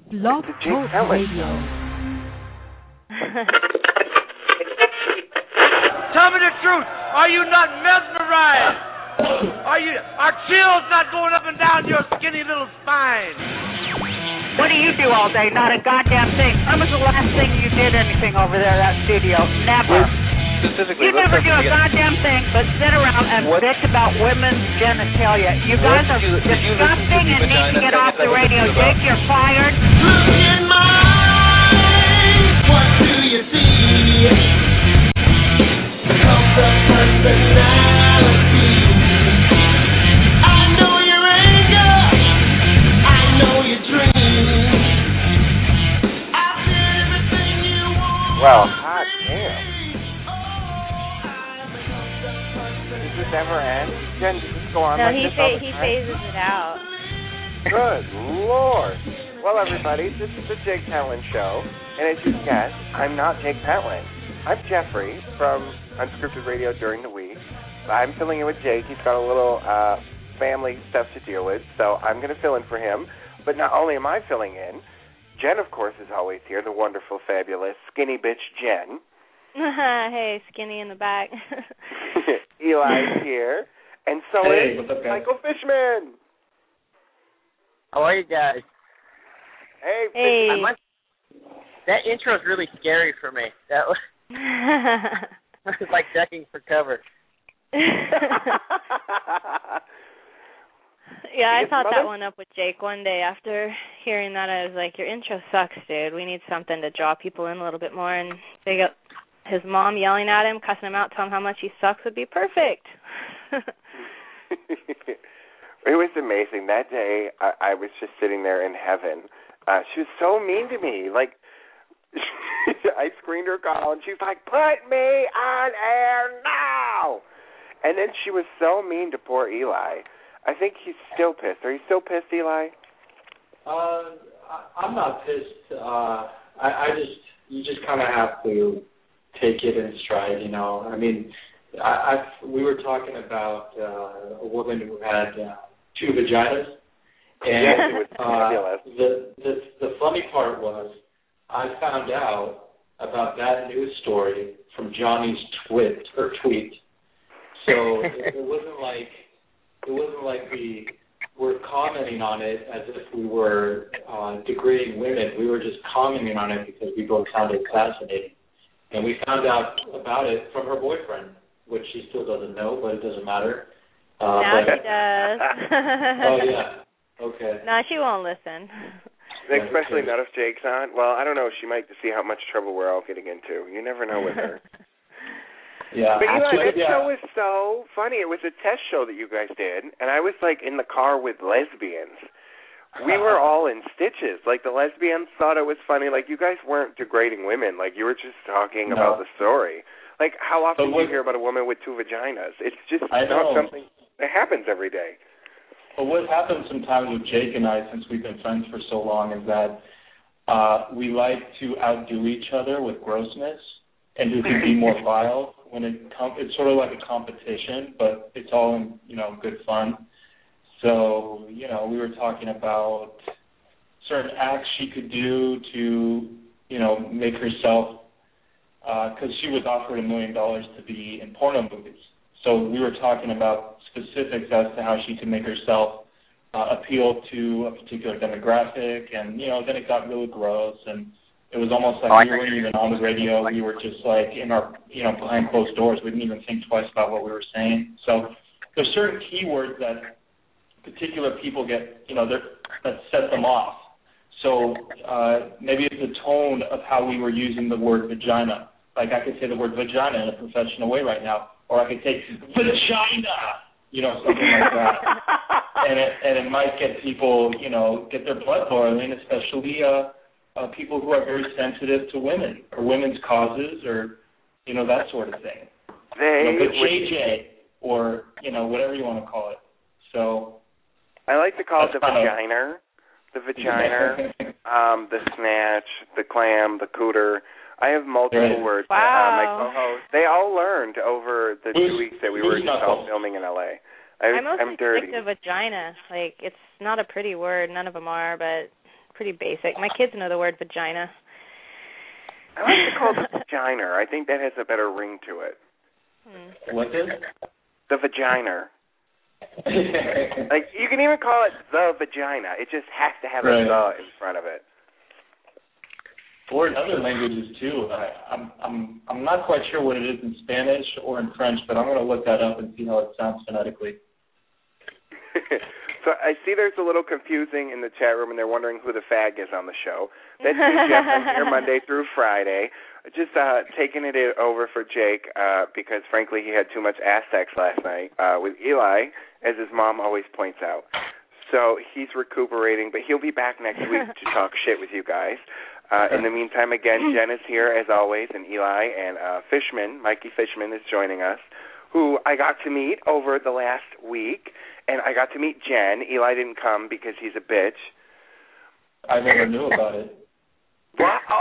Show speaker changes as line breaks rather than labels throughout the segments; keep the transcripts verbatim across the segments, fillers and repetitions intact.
Blog Talk Radio.
Tell me the truth. Are you not mesmerized? Are you? Are chills not going up and down your skinny little spine?
What do you do all day? Not a goddamn thing. When was the last thing you did anything over there at that studio? Never.
Specifically,
you never do a goddamn thing but sit around and
what?
bitch about women's genitalia. You guys
what
are
you,
disgusting and need to get off the radio. Jake, you're fired.
Look in my eyes. What do you see? Come the personality. I know your anger. I know your dreams. I did everything you want.
Well, hot damn. Does this ever end? Jen, does this go on
no,
like
he
this all
fa-
the
he
time?
phases it out.
Good Lord. Well, everybody, this is the Jake Petlin Show, and as you guessed, I'm not Jake Petlin. I'm Jeffrey from Unscripted Radio during the week. I'm filling in with Jake. He's got a little uh, family stuff to deal with, so I'm going to fill in for him. But not only am I filling in, Jen, of course, is always here, the wonderful, fabulous, skinny bitch Jen.
Hey, skinny in the back.
Eli's here, and so
hey,
is
what's up, guys?
Michael Fishman.
How are you guys?
Hey,
hey.
I must, that intro is really scary for me. That was, that was like ducking for cover.
Yeah, I thought that one up with Jake one day after hearing that. I was like, your intro sucks, dude. We need something to draw people in a little bit more. And they got his mom yelling at him, cussing him out, telling him how much he sucks would be perfect.
It was amazing. That day, I, I was just sitting there in heaven. Uh, she was so mean to me. Like, I screened her call, and she's like, put me on air now! And then she was so mean to poor Eli. I think he's still pissed. Are you still pissed, Eli?
Uh, I- I'm not pissed. Uh, I, I just, you just kind of have to take it in stride, you know. I mean, I, I we were talking about uh, a woman who had uh, two vaginas, and
yes, it was fabulous.
Uh, the, the the funny part was I found out about that news story from Johnny's twit or tweet. So it, it wasn't like it wasn't like we were commenting on it as if we were uh, degrading women. We were just commenting on it because we both found it fascinating. And we found out about it from her boyfriend, which she still doesn't know, but it doesn't matter. Uh,
now
but,
she does.
Oh, yeah. Okay.
No, she won't listen.
Especially not if Jake's on. Well, I don't know. She might see how much trouble we're all getting into. You never know with her.
Yeah.
But, you know, that
yeah.
show was so funny. It was a test show that you guys did, and I was, like, in the car with lesbians. We were all in stitches. Like, the lesbians thought it was funny. Like, you guys weren't degrading women. Like, you were just talking
No.
about the story. Like, how often
But what,
do you hear about a woman with two vaginas? It's just
I
not
know.
something that happens every day.
But what happens sometimes with Jake and I, since we've been friends for so long, is that uh, we like to outdo each other with grossness and who can be more vile. When it com- it's sort of like a competition, but it's all in, you know, good fun. So, you know, we were talking about certain acts she could do to, you know, make herself, because uh, she was offered a million dollars to be in porno movies. So we were talking about specifics as to how she could make herself uh, appeal to a particular demographic, and, you know, then it got really gross, and it was almost like
oh,
we weren't even on the radio. We were just like in our, you know, behind closed doors. We didn't even think twice about what we were saying. So there's certain keywords that particular people get, you know, that set them off. So uh, maybe it's the tone of how we were using the word vagina. Like I could say the word vagina in a professional way right now, or I could say vagina, you know, something like that. and it and it might get people, you know, get their blood boiling, especially uh, uh, people who are very sensitive to women or women's causes, or you know, that sort of thing.
They
you know, the J J, or you know, whatever you want to call it. So
I like to call it the
That's kind of-
vagina, the vagina, um, the snatch, the clam, the cooter. I have multiple
Right.
words.
Wow.
Uh, my co-host, they all learned over the
Who's-
two weeks that we were
who's
just all
knuckles?
filming in L A. I,
I mostly
I'm dirty.
stick to vagina. Like, it's not a pretty word. None of them are, but pretty basic. My kids know the word vagina.
I like to call it the vagina. I think that has a better ring to it.
Hmm.
What is?
The vagina. Like, you can even call it the vagina. It just has to have
right.
a the in front of it.
Or in other languages too. I, I'm I'm I'm not quite sure what it is in Spanish or in French, but I'm going to look that up and see how it sounds phonetically.
So I see there's a little confusing in the chat room, and they're wondering who the fag is on the show. That's me, Jeff. I'm here Monday through Friday. Just uh, taking it over for Jake uh, because, frankly, he had too much ass sex last night uh, with Eli, as his mom always points out. So he's recuperating, but he'll be back next week to talk shit with you guys. Uh, in the meantime, again, Jen is here, as always, and Eli, and uh, Fishman, Mikey Fishman, is joining us, who I got to meet over the last week. And I got to meet Jen. Eli didn't come because he's a bitch.
I never knew about it.
Wow.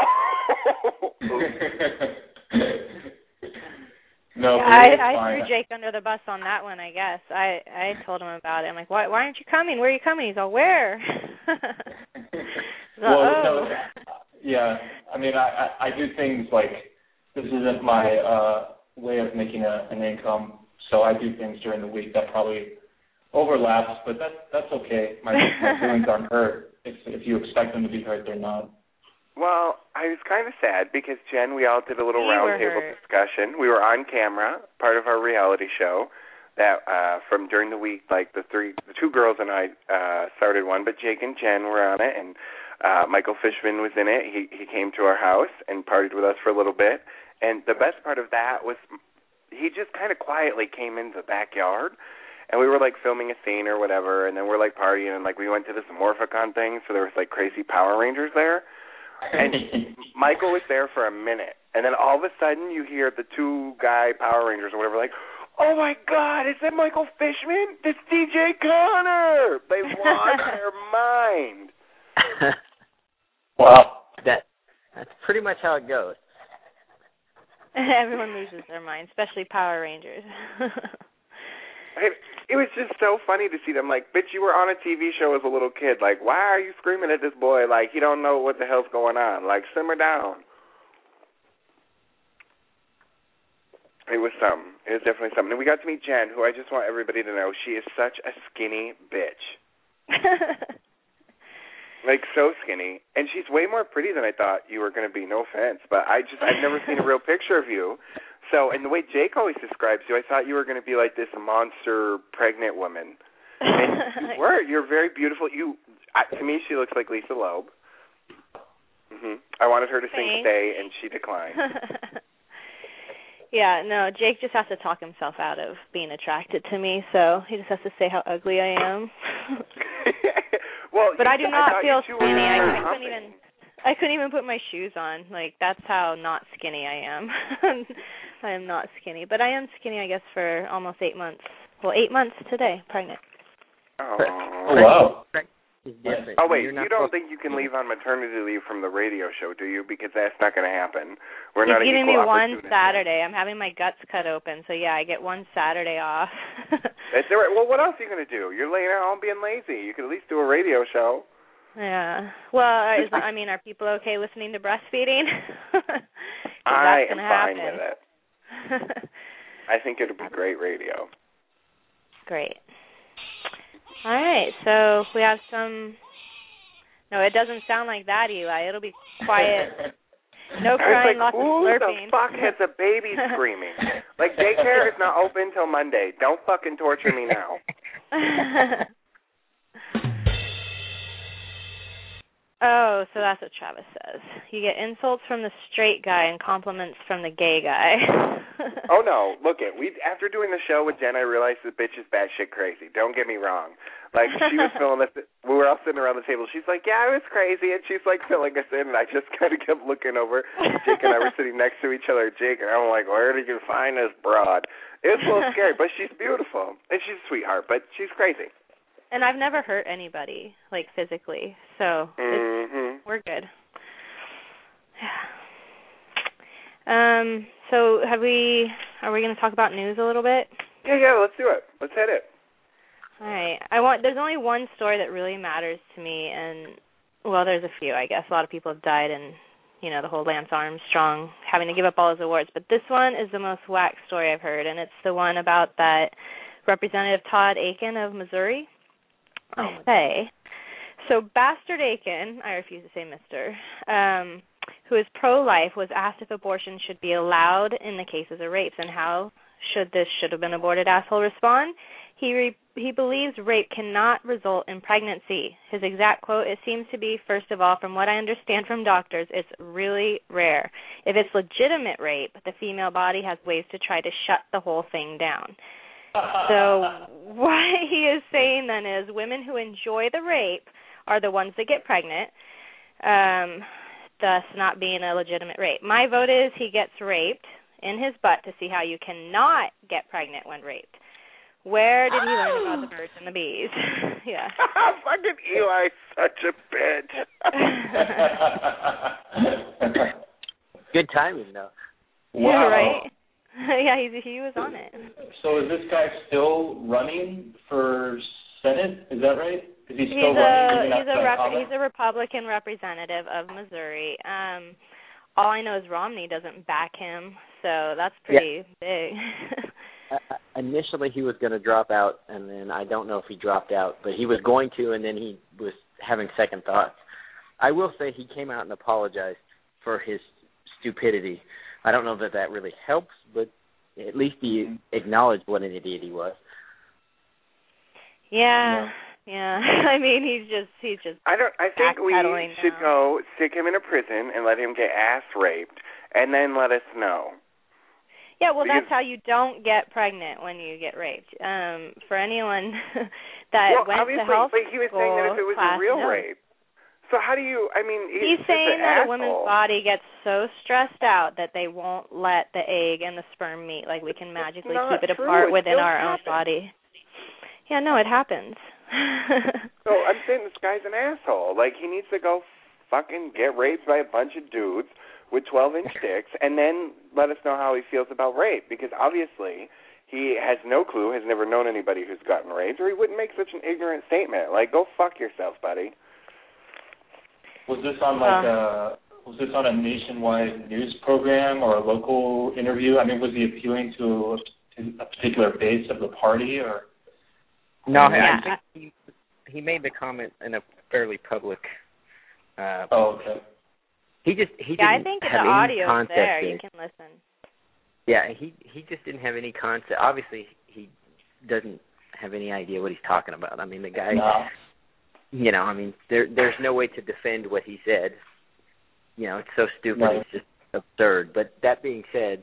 no,
yeah, I, I
fine.
threw Jake under the bus on that one, I guess. I, I told him about it. I'm like, why, why aren't you coming? Where are you coming? He's all, where?
well,
oh.
no, yeah. I mean, I, I, I do things like, this isn't my uh, way of making a, an income, so I do things during the week that probably overlaps, but that's that's okay. My, my feelings aren't hurt. If if you expect them to be hurt, they're not.
Well, I was kind of sad because, Jen, we all did a little roundtable discussion. We were on camera, part of our reality show, that uh, from during the week, like the three, the two girls and I uh, started one, but Jake and Jen were on it, and uh, Michael Fishman was in it. He he came to our house and partied with us for a little bit, and the best part of that was he just kind of quietly came into the backyard. And we were, like, filming a scene or whatever, and then we're, like, partying, and, like, we went to this Morphicon thing, so there was, like, crazy Power Rangers there. And Michael was there for a minute. And then all of a sudden you hear the two guy Power Rangers or whatever, like, oh, my God, is that Michael Fishman? It's D J Connor! They lost their mind.
Wow. That, that's pretty much how it goes.
Everyone loses their mind, especially Power Rangers.
It was just so funny to see them. Like, bitch, you were on a T V show as a little kid. Like, why are you screaming at this boy like he don't know what the hell's going on? Like, simmer down. It was something. It was definitely something. And we got to meet Jen, who I just want everybody to know, she is such a skinny bitch. Like, so skinny. And she's way more pretty than I thought you were going to be. No offense. But I just, I've never seen a real picture of you. So, and the way Jake always describes you, I thought you were going to be like this monster pregnant woman. And you were. You're very beautiful. You, I, to me, she looks like Lisa Loeb. Mm-hmm. I wanted her to sing Stay, and she declined.
Yeah, no, Jake just has to talk himself out of being attracted to me, so he just has to say how ugly I am.
Well,
but I do not
I
feel
skinny.
I, I couldn't even I couldn't even put my shoes on. Like, that's how not skinny I am. I am not skinny. But I am skinny, I guess, for almost eight months. Well, eight months today, pregnant.
Oh,
oh wow.
Oh, wait, you don't think you can leave on maternity leave from the radio show, do you? Because that's not going to happen. We're
He's
not
giving me one
opportunity.
Saturday. I'm having my guts cut open, so yeah, I get one Saturday off.
That's all right. Well, what else are you going to do? You're laying at home being lazy. You could at least do a radio show.
Yeah. Well, is, I mean, are people okay listening to breastfeeding?
I am
happen.
fine with it. I think it would be great radio.
Great. All right, so we have some... No, it doesn't sound like that, Eli. It'll be quiet. No crying,
like,
lots of
who
slurping.
the fuck has a baby screaming? Like, daycare is not open till Monday. Don't fucking torture me now.
Oh, so that's what Travis says. You get insults from the straight guy and compliments from the gay guy.
Oh, no. Look, it. We after doing the show with Jen, I realized the bitch is batshit crazy. Don't get me wrong. Like, she was filling us. We were all sitting around the table. She's like, yeah, I was crazy. And she's, like, filling us in. And I just kind of kept looking over. Jake and I were sitting next to each other. Jake and I'm like, where did you find this broad? It was a little scary, but she's beautiful. And she's a sweetheart, but she's crazy.
And I've never hurt anybody, like, physically, so
mm-hmm.
we're good. Um. So, have we? Are we going to talk about news a little bit?
Yeah, yeah. Let's do it. Let's hit it.
All right. I want. There's only one story that really matters to me, and well, there's a few, I guess. A lot of people have died, and, you know, the whole Lance Armstrong having to give up all his awards. But this one is the most whack story I've heard, and it's the one about that Representative Todd Akin of Missouri.
Oh,
I say. So Bastard Akin, I refuse to say Mister, um, who is pro-life, was asked if abortion should be allowed in the cases of rapes, and how should this should have been aborted asshole respond. He re- he believes rape cannot result in pregnancy. His exact quote, "It seems to be, first of all, from what I understand from doctors, it's really rare. If it's legitimate rape, the female body has ways to try to shut the whole thing down." So what he is saying then is women who enjoy the rape are the ones that get pregnant, um, thus not being a legitimate rape. My vote is he gets raped in his butt to see how you cannot get pregnant when raped. Where did he learn about the birds and the bees? Yeah.
Fucking Eli's such a bitch.
Good timing, though.
Wow.
Yeah, right? Yeah, he, he was on it.
So is this guy still running for Senate? Is that right? Is he still
he's
running?
a, he's, a rep, he's a Republican representative of Missouri. Um, all I know is Romney doesn't back him, so that's pretty yeah. big.
uh, initially, he was going to drop out, and then I don't know if he dropped out, but he was going to, and then he was having second thoughts. I will say he came out and apologized for his stupidity. I don't know that that really helps, but at least he acknowledged what an idiot he was.
Yeah, yeah. I mean, he's just he's just.
I don't. I think we should
now.
go stick him in a prison and let him get ass raped, and then let us know.
Yeah, well,
because,
that's how you don't get pregnant when you get raped. Um, for anyone that
well,
went
obviously,
to health
but he was
school,
saying that if it was
class,
a real
no.
rape. So how do you, I mean,
he's saying that a woman's body gets so stressed out that they won't let the egg and the sperm meet. Like we can magically keep it
true.
apart
it
within our
happens.
own body. Yeah, no, it happens.
So I'm saying this guy's an asshole. Like he needs to go fucking get raped by a bunch of dudes with twelve inch dicks and then let us know how he feels about rape, because obviously he has no clue, has never known anybody who's gotten raped, or he wouldn't make such an ignorant statement. Like, go fuck yourself, buddy.
Was this on like a was this on a nationwide news program or a local interview? I mean, was he appealing to a particular base of the party, or?
No,
yeah.
I think he he made the comment in a fairly public. Uh,
oh, okay.
He just he
yeah,
didn't
I think
have
the
any
audio's
concept
there.
in.
You can listen.
Yeah, he he just didn't have any concept. Obviously, he doesn't have any idea what he's talking about. I mean, the guy.
No.
You know, I mean, there there's no way to defend what he said. You know, it's so stupid,
right.
It's just absurd. But that being said,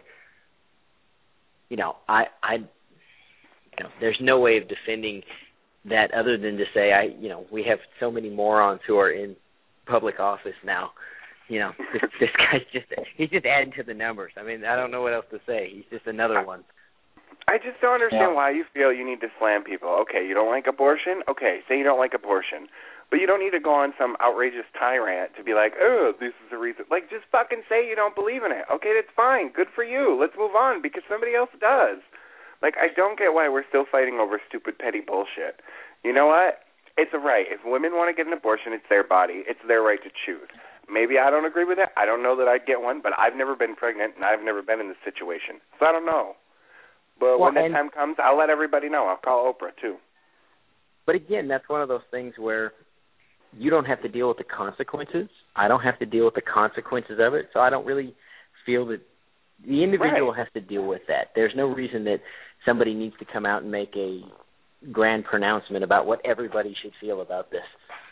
you know, I, I, you know, there's no way of defending that other than to say, I, you know, we have so many morons who are in public office now. You know, this, this guy's just, he's just adding to the numbers. I mean, I don't know what else to say. He's just another one.
I just don't understand
yeah.
why you feel you need to slam people. Okay, you don't like abortion? Okay, say you don't like abortion. But you don't need to go on some outrageous tyrant to be like, oh, this is the reason. Like, just fucking say you don't believe in it. Okay, that's fine. Good for you. Let's move on because somebody else does. Like, I don't get why we're still fighting over stupid, petty bullshit. You know what? It's a right. If women want to get an abortion, it's their body. It's their right to choose. Maybe I don't agree with it. I don't know that I'd get one, but I've never been pregnant, and I've never been in this situation. So I don't know. But
well,
when that time comes, I'll let everybody know. I'll call Oprah, too.
But again, that's one of those things where you don't have to deal with the consequences. I don't have to deal with the consequences of it, so I don't really feel that the individual
right.
has to deal with that. There's no reason that somebody needs to come out and make a grand pronouncement about what everybody should feel about this.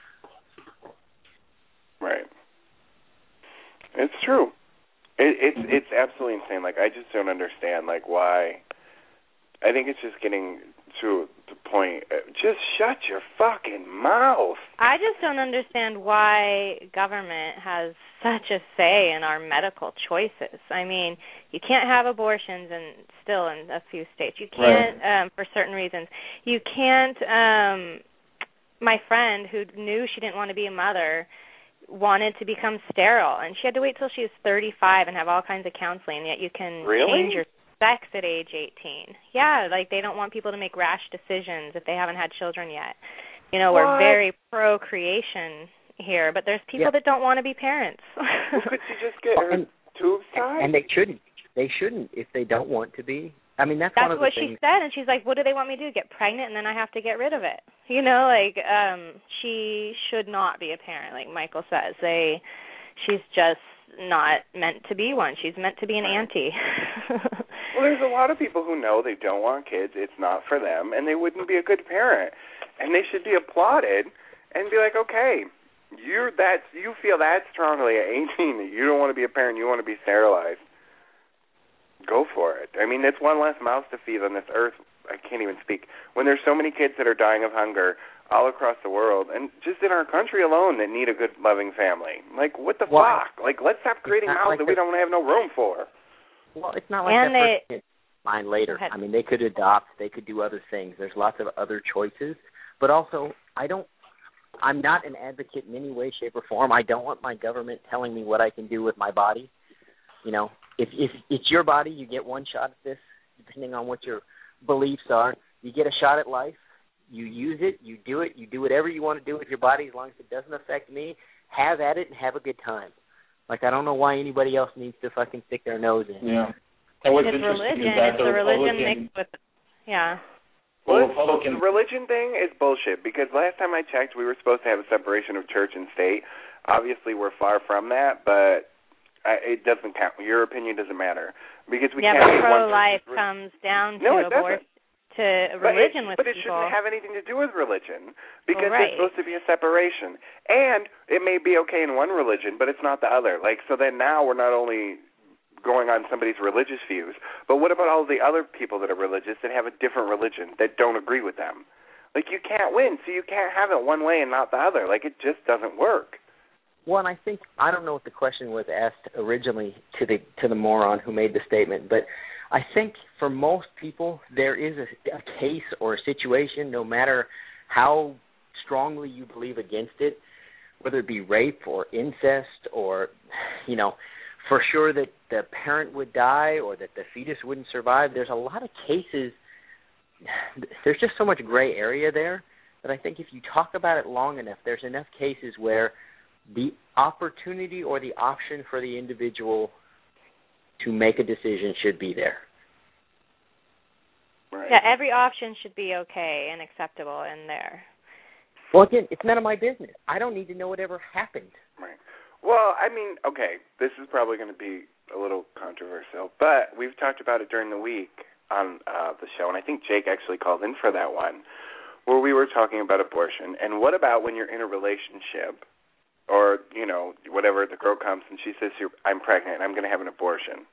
Right. It's true. It, it's it's absolutely insane. Like, I just don't understand, like, why. I think it's just getting to the point. Just shut your fucking mouth.
I just don't understand why government has such a say in our medical choices. I mean, you can't have abortions and still in a few states. You can't, right. um, for certain reasons. You can't, um, my friend who knew she didn't want to be a mother wanted to become sterile, and she had to wait till she was thirty-five and have all kinds of counseling, yet you can
really?
change your sex at age eighteen. Yeah, like they don't want people to make rash decisions if they haven't had children yet. You know,
what?
We're very pro-creation, here, but there's people
yeah.
that don't want to be parents.
Well, could you just get her
and,
tubes tied?
And they shouldn't. They shouldn't if they don't want to be. I mean, that's,
that's
one of the
what
things.
she said, and she's like, what do they want me to do, get pregnant, and then I have to get rid of it? You know, like, um, she should not be a parent, like Michael says. They, she's just not meant to be one. She's meant to be an auntie.
Well, there's a lot of people who know they don't want kids, it's not for them, and they wouldn't be a good parent. And they should be applauded and be like, okay, you're that, you feel that strongly at eighteen that you don't want to be a parent, you want to be sterilized. Go for it. I mean, it's one less mouth to feed on this earth. I can't even speak. When there's so many kids that are dying of hunger all across the world, and just in our country alone, that need a good, loving family. Like, what the
well,
fuck? Like, let's stop creating mouths like that we don't have no room for.
Well, it's not like
and
that
they,
person gets mine later. I mean, they could adopt. They could do other things. There's lots of other choices. But also, I don't, I'm not an advocate in any way, shape, or form. I don't want my government telling me what I can do with my body. You know, if, if it's your body, you get one shot at this, depending on what your beliefs are. You get a shot at life. You use it. You do it. You do whatever you want to do with your body as long as it doesn't affect me. Have at it and have a good time. Like, I don't know why anybody else needs to fucking stick their nose in.
Yeah. And what's
it's
interesting
religion.
is that
It's
the
a religion
Republican,
mixed with, yeah.
Well,
Republican,
the religion thing is bullshit, because last time I checked, we were supposed to have a separation of church and state. Obviously, we're far from that, but I, it doesn't count. Your opinion doesn't matter, because we
yeah,
can't.
but
be one
pro-life
person.
comes down to
No, it
abortion, to religion
but it,
with
but it
people.
shouldn't have anything to do with religion, because
well, right.
there's supposed to be a separation. And it may be okay in one religion, but it's not the other. Like, so then now we're not only going on somebody's religious views, but what about all the other people that are religious that have a different religion that don't agree with them? Like, you can't win, so you can't have it one way and not the other. Like, it just doesn't work.
Well, and I think, I don't know what the question was asked originally to the to the moron who made the statement, but I think for most people there is a, a case or a situation, no matter how strongly you believe against it, whether it be rape or incest or, you know, for sure that the parent would die or that the fetus wouldn't survive. There's a lot of cases, there's just so much gray area there that I think if you talk about it long enough, there's enough cases where the opportunity or the option for the individual to make a decision should be there.
Right.
Yeah, every option should be okay and acceptable in there.
Well, again, it's none of my business. I don't need to know whatever happened.
Right. Well, I mean, okay, this is probably going to be a little controversial, but we've talked about it during the week on uh, the show, and I think Jake actually called in for that one, where we were talking about abortion. And what about when you're in a relationship, or, you know, whatever, the girl comes and she says, you're, I'm pregnant and I'm going to have an abortion.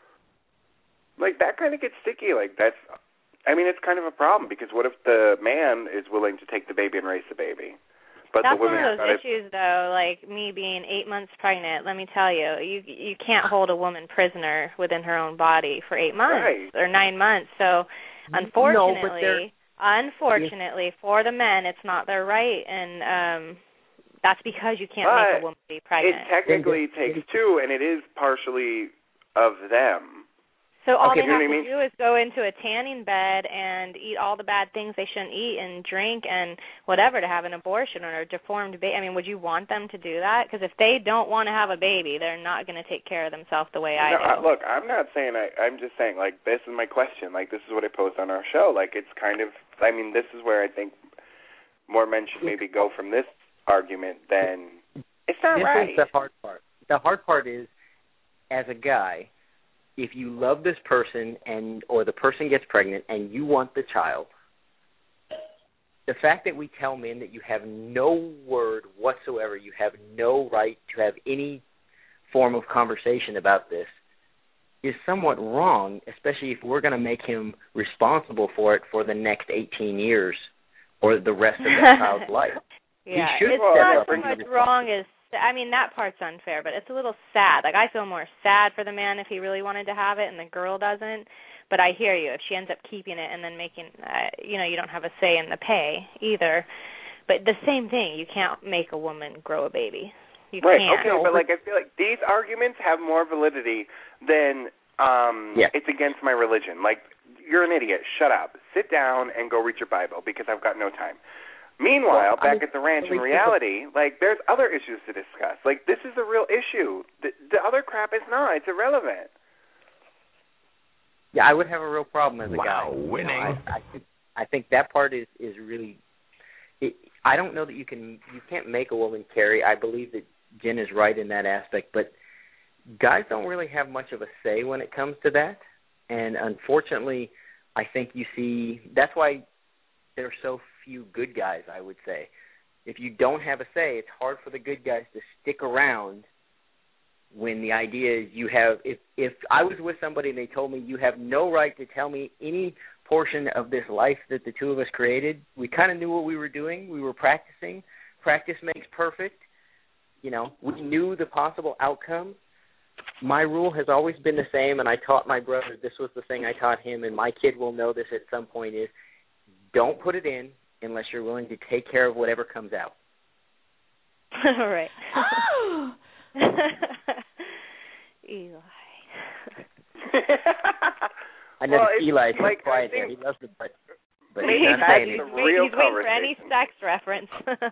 Like, that kind of gets sticky. Like, that's, I mean, it's kind of a problem, because what if the man is willing to take the baby and raise the baby? But
That's
the women
one of those
are
issues, though, like me being eight months pregnant, let me tell you, you you can't hold a woman prisoner within her own body for eight months
right.
or nine months. So, unfortunately,
no,
unfortunately, for the men, it's not their right, and um, that's because you can't
but
make a woman be pregnant.
It technically takes two, and it is partially of them.
So all
okay,
they have
you know
to
I mean?
do is go into a tanning bed and eat all the bad things they shouldn't eat and drink and whatever to have an abortion or a deformed baby. I mean, would you want them to do that? Because if they don't want to have a baby, they're not going to take care of themselves the way I
no,
do.
I, look, I'm not saying I, I'm just saying, like, this is my question. Like, this is what I posed on our show. Like, it's kind of, I mean, this is where I think more men should maybe go from this argument than, it's not
this
right.
Is the hard part. The hard part is, as a guy, if you love this person and or the person gets pregnant and you want the child, the fact that we tell men that you have no word whatsoever, you have no right to have any form of conversation about this, is somewhat wrong, especially if we're going to make him responsible for it for the next eighteen years or the rest of that child's life.
Yeah,
he should
it's
step
not
up
so
and be
much
responsible.
wrong as, I mean, that part's unfair, but it's a little sad. Like, I feel more sad for the man if he really wanted to have it and the girl doesn't. But I hear you. If she ends up keeping it and then making, uh, you know, you don't have a say in the pay either. But the same thing, you can't make a woman grow a baby. You
right,
can't.
okay, but, like, I feel like these arguments have more validity than um,
yeah.
it's against my religion. Like, you're an idiot. Shut up. Sit down and go read your Bible, because I've got no time. Meanwhile,
Well, I
back
mean,
at the ranch, in reality, like, there's other issues to discuss. Like, this is the real issue. The, the other crap is not. It's irrelevant.
Yeah, I would have a real problem as a
wow,
guy.
winning.
You know, I, I, think, I think that part is, is really it, – I don't know that you can – you can't make a woman carry. I believe that Jen is right in that aspect, but guys don't really have much of a say when it comes to that. And unfortunately, I think you see – that's why there are so few good guys, I would say. If you don't have a say, it's hard for the good guys to stick around when the idea is you have if if I was with somebody and they told me you have no right to tell me any portion of this life that the two of us created, we kind of knew what we were doing. We were practicing. Practice makes perfect. You know, we knew the possible outcome. My rule has always been the same, and I taught my brother, this was the thing I taught him, and my kid will know this at some point, is don't put it in unless you're willing to take care of whatever comes out.
All right. Eli.
I know
Well,
Eli's
like,
quiet
I
there.
think-
He loves it, but, but
Maybe
he's not
that's
saying
he's,
the
it.
wait,
real
he's waiting for any
conversation.
sex reference.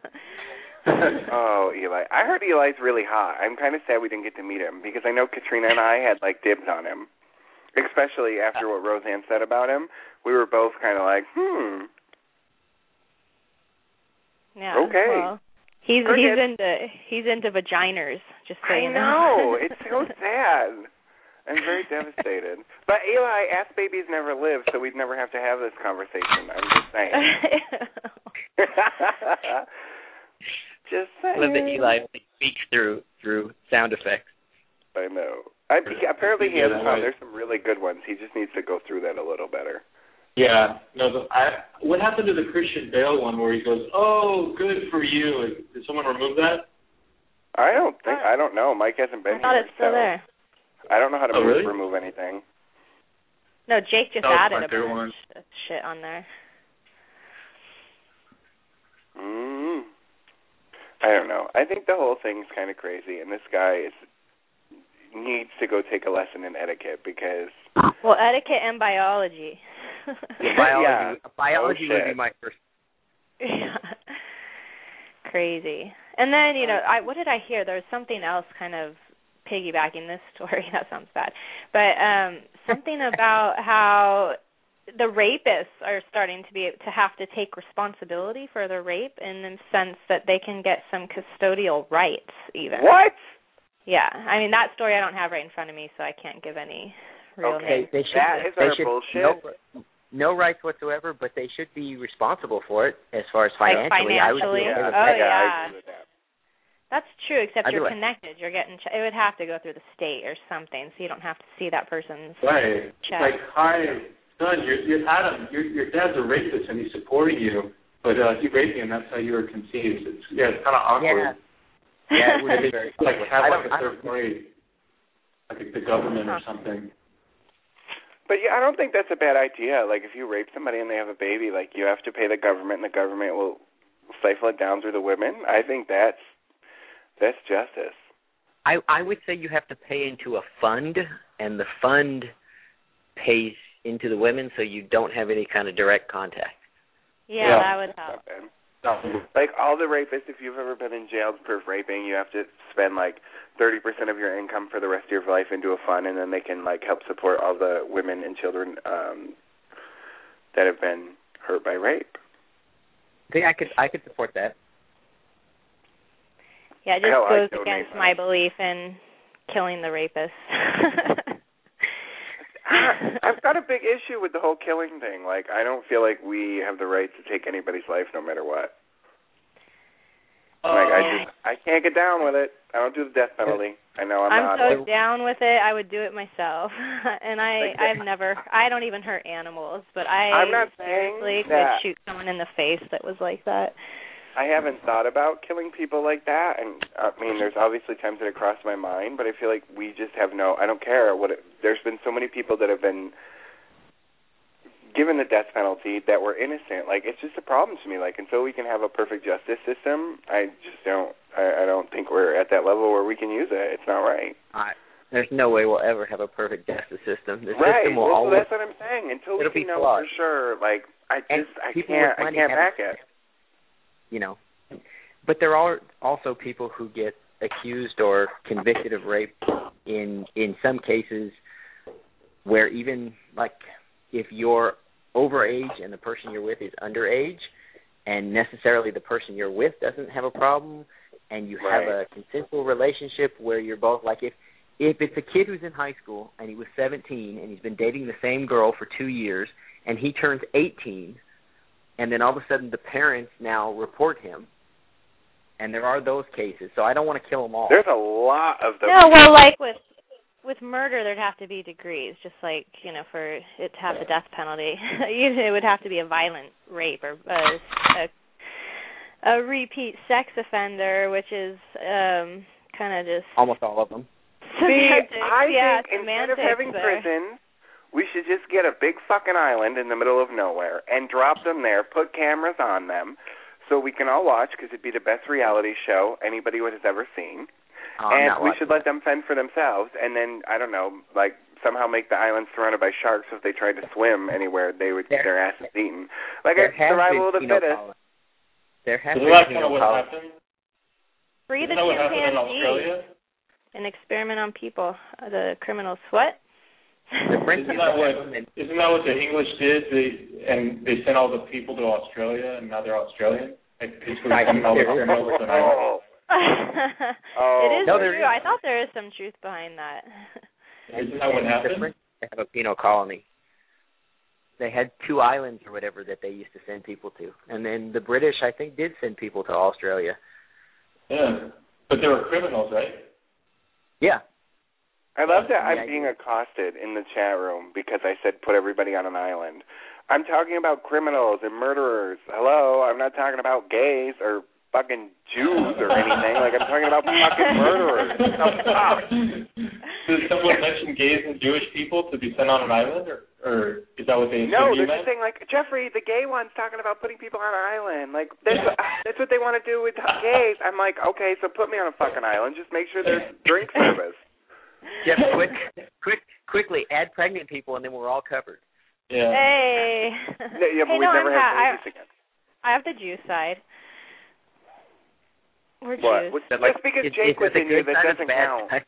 Oh, Eli. I heard Eli's really hot. I'm kind of sad we didn't get to meet him because I know Katrina and I had, like, dibs on him, especially after what Roseanne said about him. We were both kind of like, hmm.
Yeah.
Okay.
Well, he's
Go
he's
ahead.
into he's into vaginers. Just so
I
you
know.
know.
It's so sad. I'm very devastated. But Eli, ass babies never live, so we'd never have to have this conversation. I'm just saying. Just saying.
I love that Eli only speaks through through sound effects.
I know. I, he, apparently he has
Yeah,
some.
right.
There's some really good ones. He just needs to go through that a little better.
Yeah. No. The, I, what happened to the Christian Bale one where he goes, "Oh, good for you"? Did someone remove that?
I don't think. I don't know. Mike hasn't been
I thought
here.
it's still
so
there.
I don't know how to
Oh,
move,
really?
remove anything.
No, Jake just
That was
added
my
a
favorite
bunch
one.
of shit on there.
Mm. I don't know. I think the whole thing's kind of crazy, and this guy is needs to go take a lesson in etiquette because.
Well, etiquette and biology.
Yeah, biology
Yeah.
biology
Oh,
would be
shit.
my first.
Yeah. Crazy. And then, you know, I what did I hear? There was something else kind of piggybacking this story. That sounds bad. But um something about how the rapists are starting to be to have to take responsibility for their rape in the sense that they can get some custodial rights even.
What?
Yeah. I mean, that story I don't have right in front of me, so I can't give any real
Okay,
names.
They should.
that is
they
our
should
bullshit.
No, no rights whatsoever, but they should be responsible for it as far as
Like
financially. I would
financially?
be okay with
Oh,
that.
yeah,
yeah.
I agree with that.
That's true, except
I'd
you're
do it.
connected. You're getting. Ch- it would have to go through the state or something, so you don't have to see that person's
Right. It's
check.
like, hi, son, you're, you're Adam. Your your dad's a rapist and he's supporting you, but uh, he raped you and that's how you were conceived. It's yeah, it's kind of awkward.
Yeah, yeah, it would
Maybe
be very.
like have
I
like
don't-
a
I
third party, like the government or something.
But yeah, I don't think that's a bad idea. Like, if you rape somebody and they have a baby, like, you have to pay the government, and the government will stifle it down through the women. I think that's that's justice.
I I would say you have to pay into a fund, and the fund pays into the women, so you don't have any kind of direct contact.
Yeah,
Yeah.
that would help.
Not bad.
No.
Like, all the rapists, if you've ever been in jail for raping, you have to spend, like, thirty percent of your income for the rest of your life into a fund, and then they can, like, help support all the women and children um, that have been hurt by rape.
I think I could I could support that.
Yeah, it just
Hell, I'd
goes
donate
against
money.
my belief in killing the rapist.
I- I've got a big issue with the whole killing thing. Like, I don't feel like we have the right to take anybody's life no matter what. Like, I just, I can't get down with it. I don't do the death penalty. I know I'm,
I'm
not.
so down with it. I would do it myself. And I,
Like,
I've never, I don't even hurt animals, but I
I'm not saying
seriously could
that.
shoot someone in the face that was like that.
I haven't thought about killing people like that, and I mean, there's obviously times that it crossed my mind, but I feel like we just have no. I don't care what. It, there's been so many people that have been given the death penalty that were innocent. Like, it's just a problem to me. Like, until we can have a perfect justice system, I just don't. I, I don't think we're at that level where we can use it. It's not right.
I, there's no way we'll ever have a perfect justice system. The
Right.
system will
Well,
always.
that's what I'm saying. Until we
it'll
can
be
know
flawed.
for sure, like, I
And
just, I
people
can't,
with
I
money
can't
have-
back it.
you know, but there are also people who get accused or convicted of rape in in some cases where even like if you're overage and the person you're with is underage and necessarily the person you're with doesn't have a problem and you have
right.
a consensual relationship where you're both like if if it's a kid who's in high school and he was seventeen and he's been dating the same girl for two years and he turns eighteen and then all of a sudden the parents now report him. And there are those cases, so I don't want to kill them all.
There's a lot of those.
No, well, like with with murder, there'd have to be degrees, just like, you know, for it to have the death penalty. It would have to be a violent rape or a, a, a repeat sex offender, which is um, kind of just...
Almost all of them.
See, I
yeah,
think instead of having
there.
prisons, we should just get a big fucking island in the middle of nowhere and drop them there, put cameras on them, so we can all watch, because it'd be the best reality show anybody would has ever seen.
Oh,
and we should let them fend for themselves, and then, I don't know, like, somehow make the island surrounded by sharks, so if they tried to swim anywhere, they would get their asses eaten. Like a survival of the fittest.
Colony. There has
Is
been
that
penal
kind of what
colony.
happened?
Free the
Isn't that what happened in
chimpanzee.
Australia?
An experiment on people. Uh, the criminals. What?
The French
Isn't that what, isn't that what the English did? They, and they sent all the people to Australia, and now they're Australian? Like, basically sending all the criminals to an island.
Oh.
It is
No,
true.
there is.
I thought there is some truth behind that.
Isn't that what
The
happened?
French have a penal colony. They had two islands or whatever that they used to send people to. And then the British, I think, did send people to Australia.
Yeah. But they were criminals, right?
Yeah.
I love that
Yeah,
I'm
I
being accosted in the chat room because I said put everybody on an island. I'm talking about criminals and murderers. Hello, I'm not talking about gays or fucking Jews or anything. Like, I'm talking about fucking murderers.
Did someone mention gays and Jewish people to be sent on an island, or, or is that what they
No,
you
they're
meant?
just saying, like, Jeffrey, the gay one's talking about putting people on an island. Like, that's, that's what they want to do with gays. I'm like, okay, so put me on a fucking island. Just make sure there's drink service.
Jeff, quick, quick, quickly add pregnant people, and then we're all covered.
Yeah.
Hey.
No, yeah, but
hey,
we've
no,
never
I'm
had
ha-
babies again.
I have the Jew side. We're
What?
Jews.
Well, just
Like,
because
is-
Jake
is
was
it a
in you,
good
that
side or
doesn't
bad
count.
side?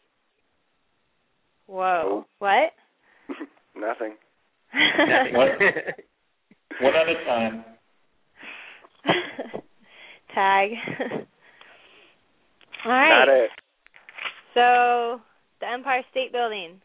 Whoa.
Oh.
What?
Nothing.
One, one at a time.
Tag. All right.
Not it.
So, the Empire State Building.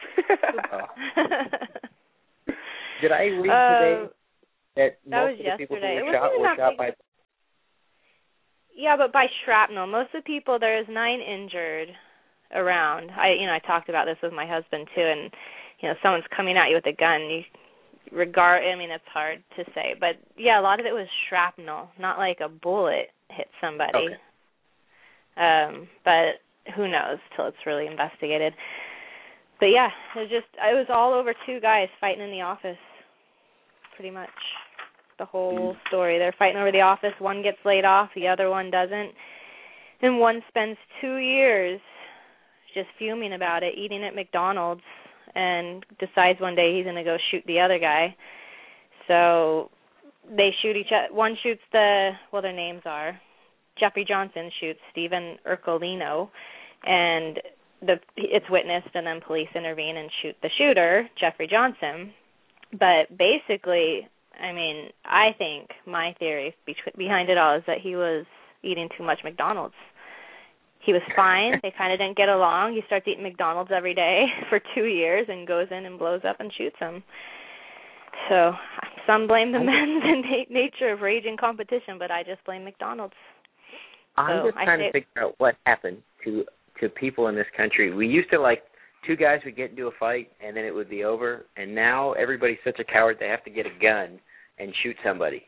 Did I read
Uh,
today that,
that
most
was
of the people who
yesterday. It
were
wasn't
shot
even
were
that
shot
big.
by...
Yeah, but by shrapnel. Most of the people, there is nine injured around. I, you know, I talked about this with my husband too, and you know, someone's coming at you with a gun. You regard. I mean, it's hard to say, but yeah, a lot of it was shrapnel, not like a bullet hit somebody.
Okay.
Um, but who knows till it's really investigated. But yeah, it was just it was all over two guys fighting in the office, pretty much. The whole story. They're fighting over the office. One gets laid off, the other one doesn't. And one spends two years just fuming about it, eating at McDonald's, and decides one day he's going to go shoot the other guy. So they shoot each other. One shoots the, well, their names are, Jeffrey Johnson shoots Stephen Ercolino, and the it's witnessed, and then police intervene and shoot the shooter, Jeffrey Johnson. But basically, I mean, I think my theory be- behind it all is that he was eating too much McDonald's. He was fine. They kind of didn't get along. He starts eating McDonald's every day for two years and goes in and blows up and shoots him. So some blame the men's innate nature of rage and competition, but I just blame McDonald's.
I'm
So
just
I
trying
say-
to figure out what happened to to people in this country. We used to, like, two guys would get into a fight, and then it would be over, and now everybody's such a coward they have to get a gun and shoot somebody.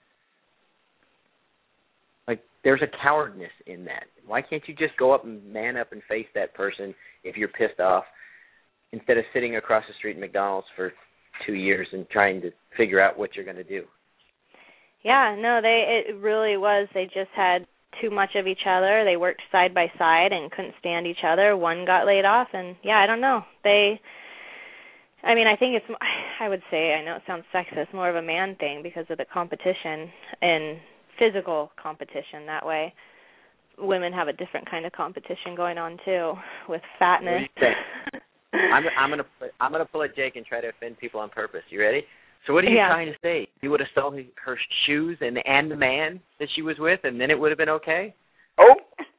Like, there's a cowardness in that. Why can't you just go up and man up and face that person if you're pissed off, instead of sitting across the street at McDonald's for two years and trying to figure out what you're going to do?
Yeah, no, they it really was. They just had too much of each other. They worked side by side and couldn't stand each other. One got laid off, and yeah, I don't know. They, I mean, I think it's, I would say, I know it sounds sexist, more of a man thing because of the competition in physical competition. That way, women have a different kind of competition going on too, with fatness.
What do you think? I'm, I'm gonna I'm gonna pull at Jake and try to offend people on purpose. You ready? So what are you
yeah.
trying to say? You would have stolen her shoes and and the man that she was with, and then it would have been okay?
Oh.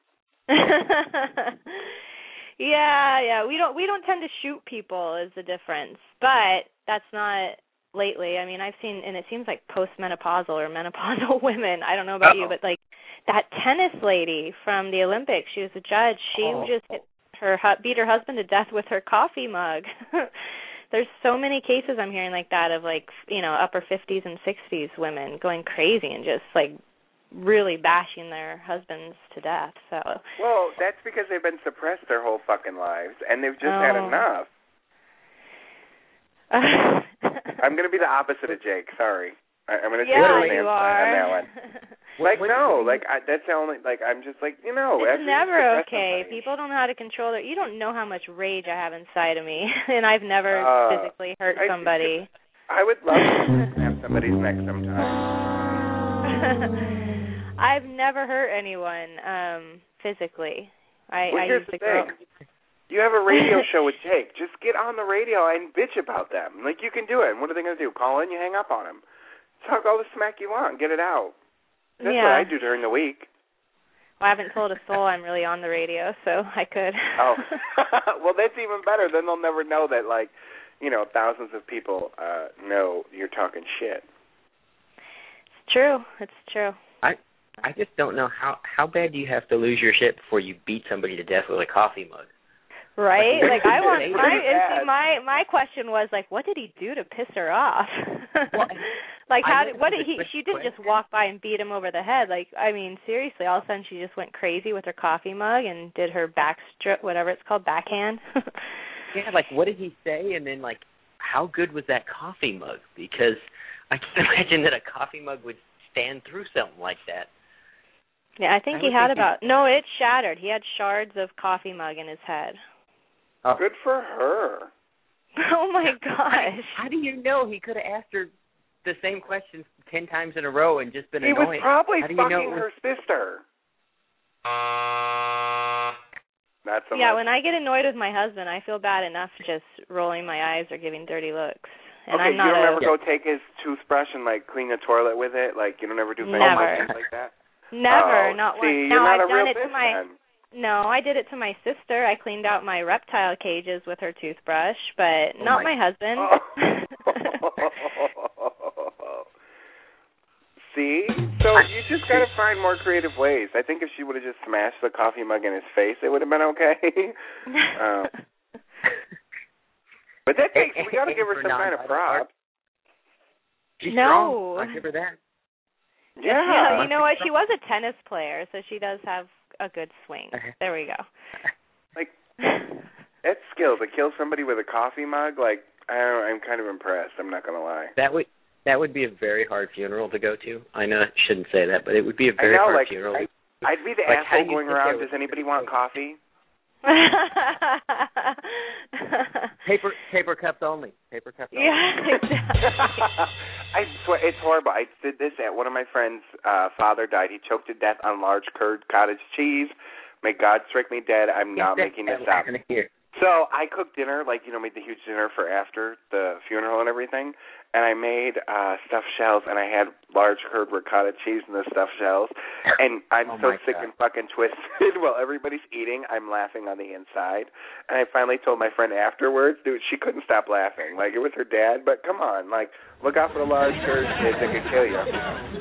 yeah, yeah. We don't we don't tend to shoot people is the difference, but that's not lately. I mean, I've seen, and it seems like postmenopausal or menopausal women. I don't know about Uh-oh. you, but like that tennis lady from the Olympics, she was a judge. She oh. just hit her beat her husband to death with her coffee mug. There's so many cases I'm hearing like that of like, you know, upper fifties and sixties women going crazy and just like really bashing their husbands to death. So
well, that's because they've been suppressed their whole fucking lives and they've just
oh.
had enough. I'm going to be the opposite of Jake. Sorry, I, I'm going to
yeah,
take
you
on that one. Like no, like I, that's the only like I'm just like you know.
It's never okay.
Somebody.
People don't know how to control their. You don't know how much rage I have inside of me, and I've never
uh,
physically hurt
I,
somebody.
I would love to have somebody's neck sometime.
I've never hurt anyone um, physically. I,
well,
I
here's
used
the
to
thing.
grow.
You have a radio show with Jake. Just get on the radio and bitch about them. Like, you can do it. And what are they going to do? Call in? You hang up on them. Talk all the smack you want. Get it out. That's
yeah.
what I do during the week.
Well, I haven't told a soul I'm really on the radio, so I could.
Oh. Well, that's even better. Then they'll never know that, like, you know, thousands of people uh, know you're talking shit.
It's true. It's true.
I I just don't know how, how bad do you have to lose your shit before you beat somebody to death with a coffee mug?
Right? Like, I want my and see, my my question was like, what did he do to piss her off? Well, like, how did what did he? She didn't just walk by and beat him over the head. Like, I mean, seriously, all of a sudden she just went crazy with her coffee mug and did her backstroke, whatever it's called, backhand.
Yeah, like, what did he say? And then, like, how good was that coffee mug? Because I can't imagine that a coffee mug would stand through something like that.
Yeah, I think
I
he had
think
about, he, no, it shattered. He had shards of coffee mug in his head.
Oh. Good for her.
Oh, my gosh.
How, how do you know he could have asked her the same questions ten times in a row and just been
he
annoying?
He was probably
how do
fucking
you know
her sister. Not so
yeah,
much.
when I get annoyed with my husband, I feel bad enough just rolling my eyes or giving dirty looks. And
okay,
I'm not
you don't
a,
ever go take his toothbrush and, like, clean the toilet with it? Like, you don't ever do things
Never.
like that?
Never,
oh,
not
see,
once.
You're
now
not
I've
a real
done it to my
man.
No, I did it to my sister. I cleaned out my reptile cages with her toothbrush, but
oh
not
my,
my husband.
Oh. See? So you just got to find more creative ways. I think if she would have just smashed the coffee mug in his face, it would have been okay. um, but that takes, we got to give her some kind of props.
She's
no.
strong. I give her that.
Yeah.
yeah. You know what? She was a tennis player, so she does have a good swing. There we go.
Like, that's skill. To kill somebody with a coffee mug, like, I don't know, I'm kind of impressed. I'm not going to lie.
That would that would be a very hard funeral to go to. I know I shouldn't say that, but it would be a very
I know,
hard
like,
funeral.
I, I'd be the
like,
asshole going around, does anybody want coffee?
paper paper cups only. Paper cups only.
Yeah, exactly.
I swear, it's horrible. I did this at one of my friends' uh, father died. He choked to death on large curd cottage cheese. May God strike me dead. I'm not making this up. So I cooked dinner, like, you know, made the huge dinner for after the funeral and everything. And I made uh, stuffed shells, and I had large curd ricotta cheese in the stuffed shells. And I'm
oh
so sick
God.
and fucking twisted while everybody's eating. I'm laughing on the inside. And I finally told my friend afterwards, dude, she couldn't stop laughing. Like, it was her dad, but come on. Like, look out for the large curd kids that could kill you.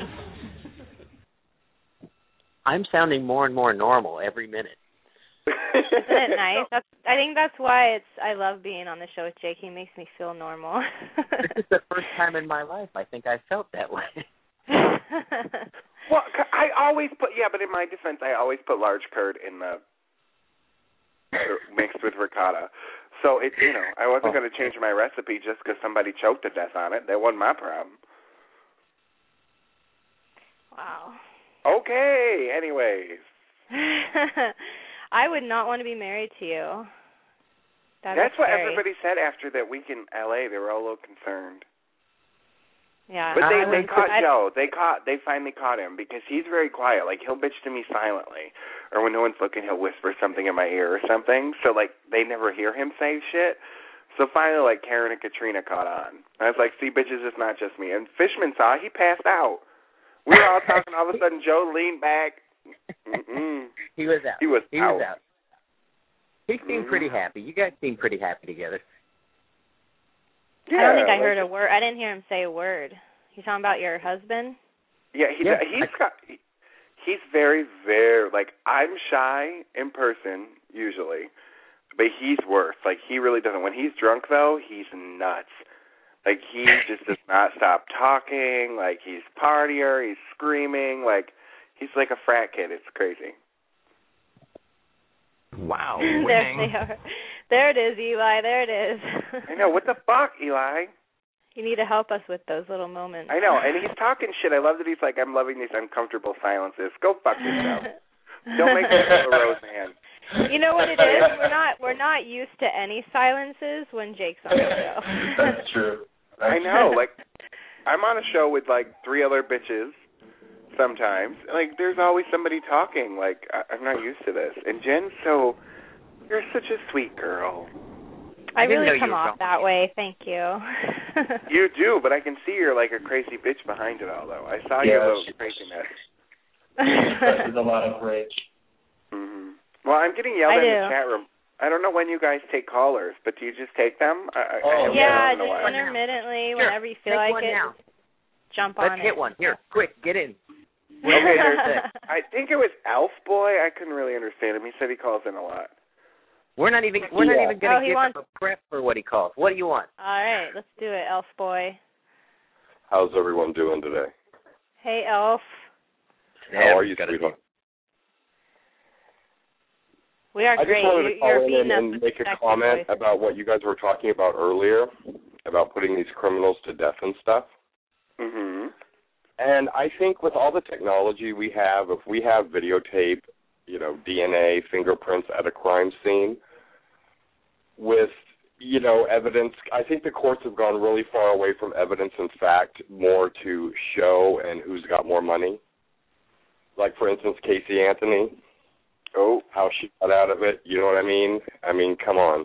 I'm sounding more and more normal every minute.
Isn't it nice? That's, I think that's why it's. I love being on the show with Jake. He makes me feel normal.
This is the first time in my life I think I felt that way.
Well, I always put, yeah, but in my defense, I always put large curd in the, mixed with ricotta. So, it, you know, I wasn't oh. going to change my recipe just because somebody choked to death on it. That wasn't my problem.
Wow.
Okay, anyways.
I would not want to be married to you. That
That's what
scary.
everybody said after that week in L A. They were all a little concerned.
Yeah.
But they,
I
they
was-
caught
I-
Joe. They caught. They finally caught him because he's very quiet. Like, he'll bitch to me silently, or when no one's looking, he'll whisper something in my ear or something. So like, they never hear him say shit. So finally, like, Karen and Katrina caught on. I was like, see, bitches, it's not just me. And Fishman saw. He passed out. We were all talking. All of a sudden, Joe leaned back. Mm-mm.
He was out.
He was
he
out.
was out. He seemed
Mm-hmm.
pretty happy. You guys seem pretty happy together.
Yeah,
I don't think I
like,
heard a word. I didn't hear him say a word. You talking about your husband?
Yeah, he
Yeah,
he's
I-
got. He, he's very, very like I'm shy in person usually, but he's worse. Like he really doesn't. When he's drunk though, he's nuts. Like he just does not stop talking. Like he's partier. He's screaming. Like he's like a frat kid. It's crazy.
Wow.
there
Winning.
they are. There it is, Eli. There it is.
I know. What the fuck, Eli?
You need to help us with those little moments.
I know. And he's talking shit. I love that he's like, I'm loving these uncomfortable silences. Go fuck yourself. Don't make me feel a Roseanne.
You know what it is? We're not we're not used to any silences when Jake's on the show.
That's true. That's
I know. Like, I'm on a show with like three other bitches. Sometimes, like, there's always somebody talking. Like, I- I'm not used to this. And Jen, so you're such a sweet girl.
I
didn't know
really
you
come
were
off
going.
that way. Thank you.
You do, but I can see you're like a crazy bitch behind it all, though. I saw
Yeah,
your little
she-
craziness.
There's a lot of rage.
Mm-hmm. Well, I'm getting yelled
I
at in
do.
the chat room. I don't know when you guys take callers, but do you just take them? I, I,
Oh,
I haven't
yeah,
been on in a
just
while.
intermittently,
Sure.
whenever you feel
Take
like
one
it,
now.
jump
Let's
on
hit
it.
one. Here, quick, get in.
Okay, there's
There's the-
I think it was Elf Boy. I couldn't really understand him. He said he calls in a lot.
We're not even we're not
Yeah.
even going
Oh,
to
he
give
wants-
him a prep for what he calls. What do you want?
All right, let's do it, Elf Boy.
How's everyone doing today?
Hey, Elf.
How are you,
gotta
sweetheart?
We are
I just
great.
wanted
You-
to call
You're
in
beating
and,
us
and
with
make a
sexy
comment
voice.
about what you guys were talking about earlier, about putting these criminals to death and stuff.
Mm-hmm.
And I think with all the technology we have, if we have videotape, you know, D N A, fingerprints at a crime scene, with, you know, evidence, I think the courts have gone really far away from evidence and fact, more to show and who's got more money. Like, for instance, Casey Anthony.
Oh.
How she got out of it, you know what I mean? I mean, come on.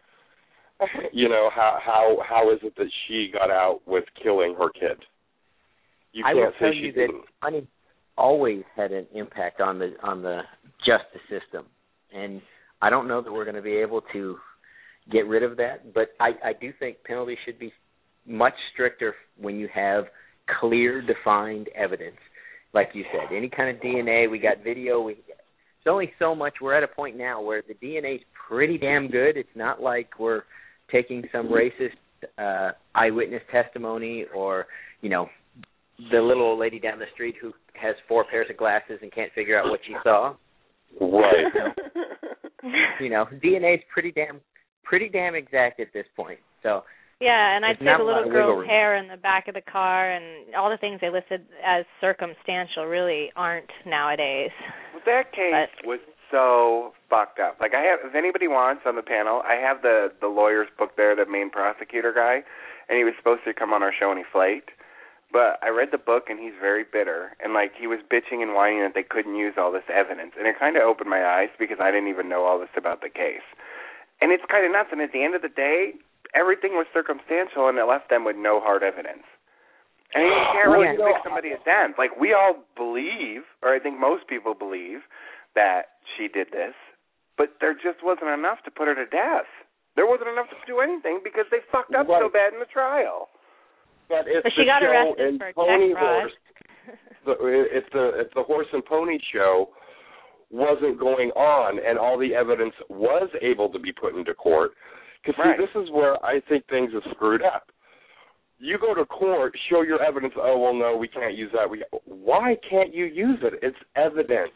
You know, how how how is it that she got out with killing her kid? You
I
can't
will
say
tell
she
you that
didn't.
money always had an impact on the on the justice system, and I don't know that we're going to be able to get rid of that. But I, I do think penalties should be much stricter when you have clear, defined evidence, like you said. Any kind of D N A, we got video. We it's only so much. We're at a point now where the D N A is pretty damn good. It's not like we're taking some racist uh, eyewitness testimony or, you know, the little old lady down the street who has four pairs of glasses and can't figure out what she saw.
Right.
You know, D N A is pretty damn pretty damn exact at this point. So
Yeah, and I'd
It's
say
not
the
a lot
little
of wiggle
girl's
room.
hair in the back of the car and all the things they listed as circumstantial really aren't nowadays.
Well, that case was so fucked up. Like, I have, if anybody wants on the panel, I have the the lawyer's book there, the main prosecutor guy, and he was supposed to come on our show and he flaked. But I read the book and he's very bitter, and like he was bitching and whining that they couldn't use all this evidence, and it kind of opened my eyes because I didn't even know all this about the case. And it's kind of nuts. And at the end of the day, everything was circumstantial, and it left them with no hard evidence. And you can't
Well,
really
you know,
convict somebody of that. Like, we all believe, or I think most people believe, that she did this, but there just wasn't enough to put her to death. There wasn't enough to do anything because they fucked up so
Right.
bad in the trial.
But if
But she
the
got
show
arrested
and
for
Pony
check fraud.
Horse, the, if the if the horse and pony show wasn't going on and all the evidence was able to be put into court, because
Right.
see, this is where I think things have screwed up. You go to court, show your evidence. Oh well, no, we can't use that. We why can't you use it? It's evidence.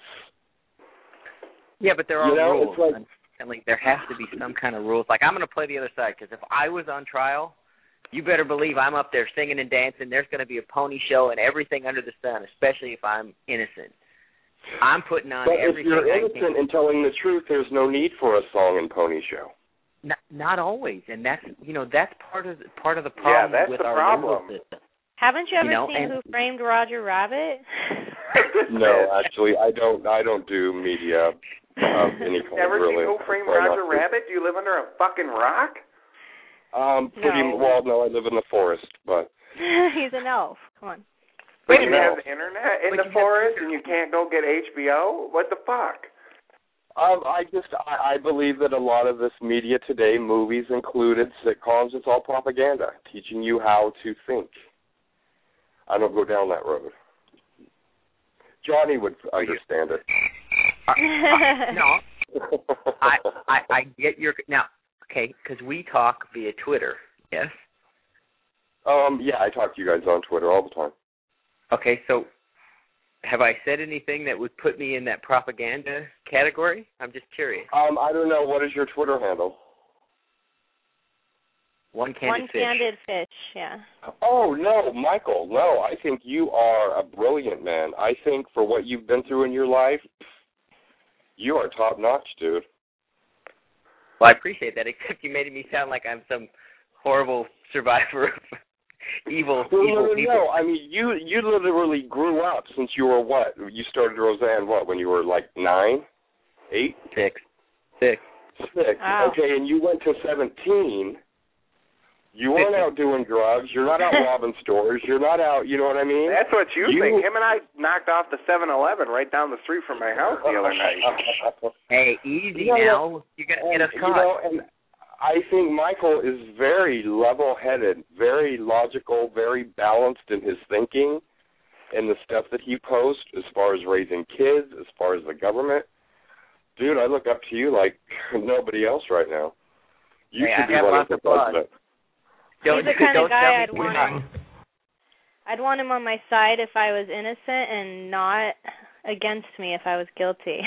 yeah, but there are
You know,
rules.
it's like-
and like there has to be some kind of rules. Like I'm going to play the other side because if I was on trial, you better believe I'm up there singing and dancing. There's going to be a pony show and everything under the sun, especially if I'm innocent. I'm putting on
But if
everything
you're
I
innocent
can.
and telling the truth, there's no need for a song and pony show.
Not, not always, and that's you know that's part of the, part of the
Yeah,
problem
that's
with
the
our
problem.
legal system.
Haven't you ever
You know,
seen
and-
Who Framed Roger Rabbit?
No, actually, I don't. I don't do media of any kind.
Never
really.
seen Who Framed
I try
Roger
not to.
Rabbit? Do you live under a fucking rock?
Um, pretty
No.
well. No, I live in the forest, but
He's an elf. Come on.
But
Wait a
you
minute.
have internet in
But
the
you have
forest
Twitter.
and you can't go get H B O? What the fuck?
um, I just I, I believe that a lot of this media today, movies included, sitcoms, it's all propaganda, teaching you how to think. I don't go down that road. Johnny would understand it.
Uh, uh, no, I, I I get your now. Okay, because we talk via Twitter. Yes.
Um, yeah, I talk to you guys on Twitter all the time.
Okay, so have I said anything that would put me in that propaganda category? I'm just curious.
Um, I don't know. What is your Twitter handle?
One candid
One
fish.
candid fish, yeah.
Oh, no, Michael, no. I think you are a brilliant man. I think for what you've been through in your life, you are top-notch, dude.
Well, I appreciate that, except you made me sound like I'm some horrible survivor of evil,
No,
evil
no, no,
people.
no. I mean, you you literally grew up since you were what? You started Roseanne, what, when you were like nine? Eight?
Six. Six.
Six.
Wow.
Okay, and you went to seventeen. You weren't out doing drugs. You're not out robbing stores. You're not out, you know what I mean?
That's what you,
You-
think. Him and I knocked off the seven eleven right down the street from my house the other night.
Hey, easy
You know,
now. You're going to get us
And,
caught.
You know, and I think Michael is very level-headed, very logical, very balanced in his thinking and the stuff that he posts as far as raising kids, as far as the government. Dude, I look up to you like nobody else right now. You
Hey,
should
I
be
have
running
lots
for
of applause.
president.
Don't,
He's the kind
don't
of guy
tell me
I'd
we're
want
not.
him. I'd want him on my side if I was innocent and not against me if I was guilty.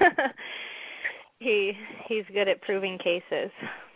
he he's good at proving cases.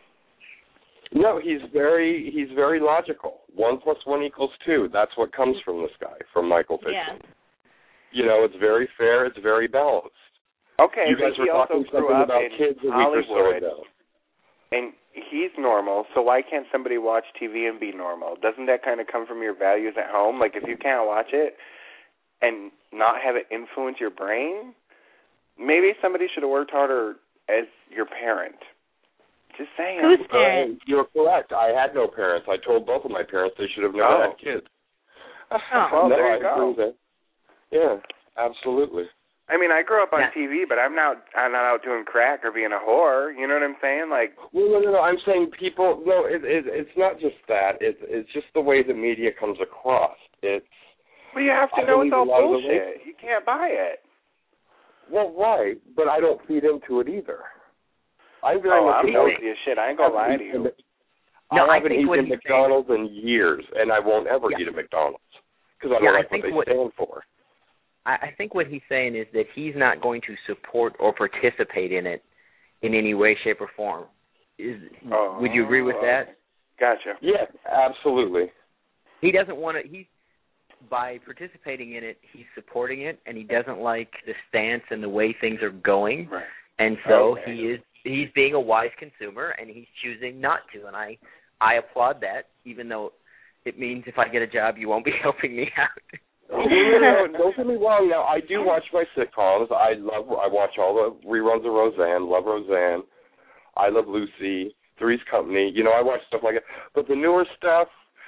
No, he's very he's very logical. One plus one equals two. That's what comes from this guy, from Michael Fishman.
Yeah.
You know, it's very fair. It's very balanced.
Okay,
You guys
but
were
he also
talking
grew
something
up
about
in
kids a week or so
Hollywood,
ago.
and he's normal, so why can't somebody watch T V and be normal? Doesn't that kind of come from your values at home? Like, if you can't watch it and not have it influence your brain, maybe somebody should have worked harder as your parent. Just saying.
Who's parent?
Uh, you're correct. I had no parents. I told both of my parents they should have never
Oh.
had kids.
Oh.
Well,
no,
there
I
you go.
agree with that. Yeah, absolutely.
I mean, I grew up on
Yeah.
T V, but I'm not I'm not out doing crack or being a whore. You know what I'm saying? Like,
Well, no, no, no. I'm saying people. No, it, it, it's not just that. It's it's just the way the media comes across. It's
well, you have to
I
know it's
believe a
all
lot of the
bullshit. You can't buy it.
well, right, but I don't feed into it either. I'm very
Oh,
much
I'm
a
nosy as shit. I ain't gonna lie to you.
No,
I
I
haven't
think what
eaten
he's
McDonald's in years, and I won't ever
Yeah.
eat a McDonald's because I don't
Yeah, I
like what
think
they
what-
stand for.
I, I think what he's saying is that he's not going to support or participate in it in any way, shape, or form. Is
Oh,
would you agree with that?
Gotcha.
Yeah, absolutely.
He doesn't want to. He by participating in it, he's supporting it, and he doesn't like the stance and the way things are going.
Right.
And so
Okay.
he is he's being a wise consumer, and he's choosing not to. And I I applaud that, even though it means if I get a job, you won't be helping me out.
No, no, no, don't get me wrong. Now, I do watch my sitcoms. I love. I watch all the reruns of Roseanne. Love Roseanne. I Love Lucy. Three's Company. You know, I watch stuff like that. But the newer stuff,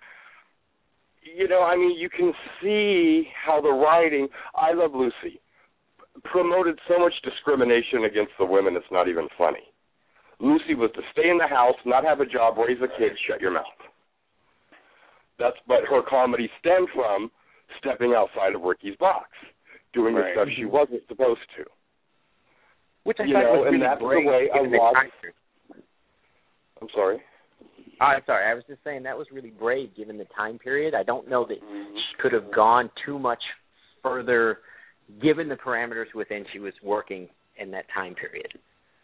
you know, I mean, you can see how the writing. I Love Lucy promoted so much discrimination against the women. It's not even funny. Lucy was to stay in the house, not have a job, raise a kid, shut your mouth. That's but her comedy stemmed from stepping outside of Ricky's box, doing
Right.
the stuff she wasn't supposed to.
Which I
You
thought
know,
was
and
really
that's the
brave,
way a
given the
lot-
time period.
I'm sorry.
Oh, I'm sorry. I was just saying that was really brave given the time period. I don't know that
Mhm.
she could have gone too much further given the parameters within she was working in that time period.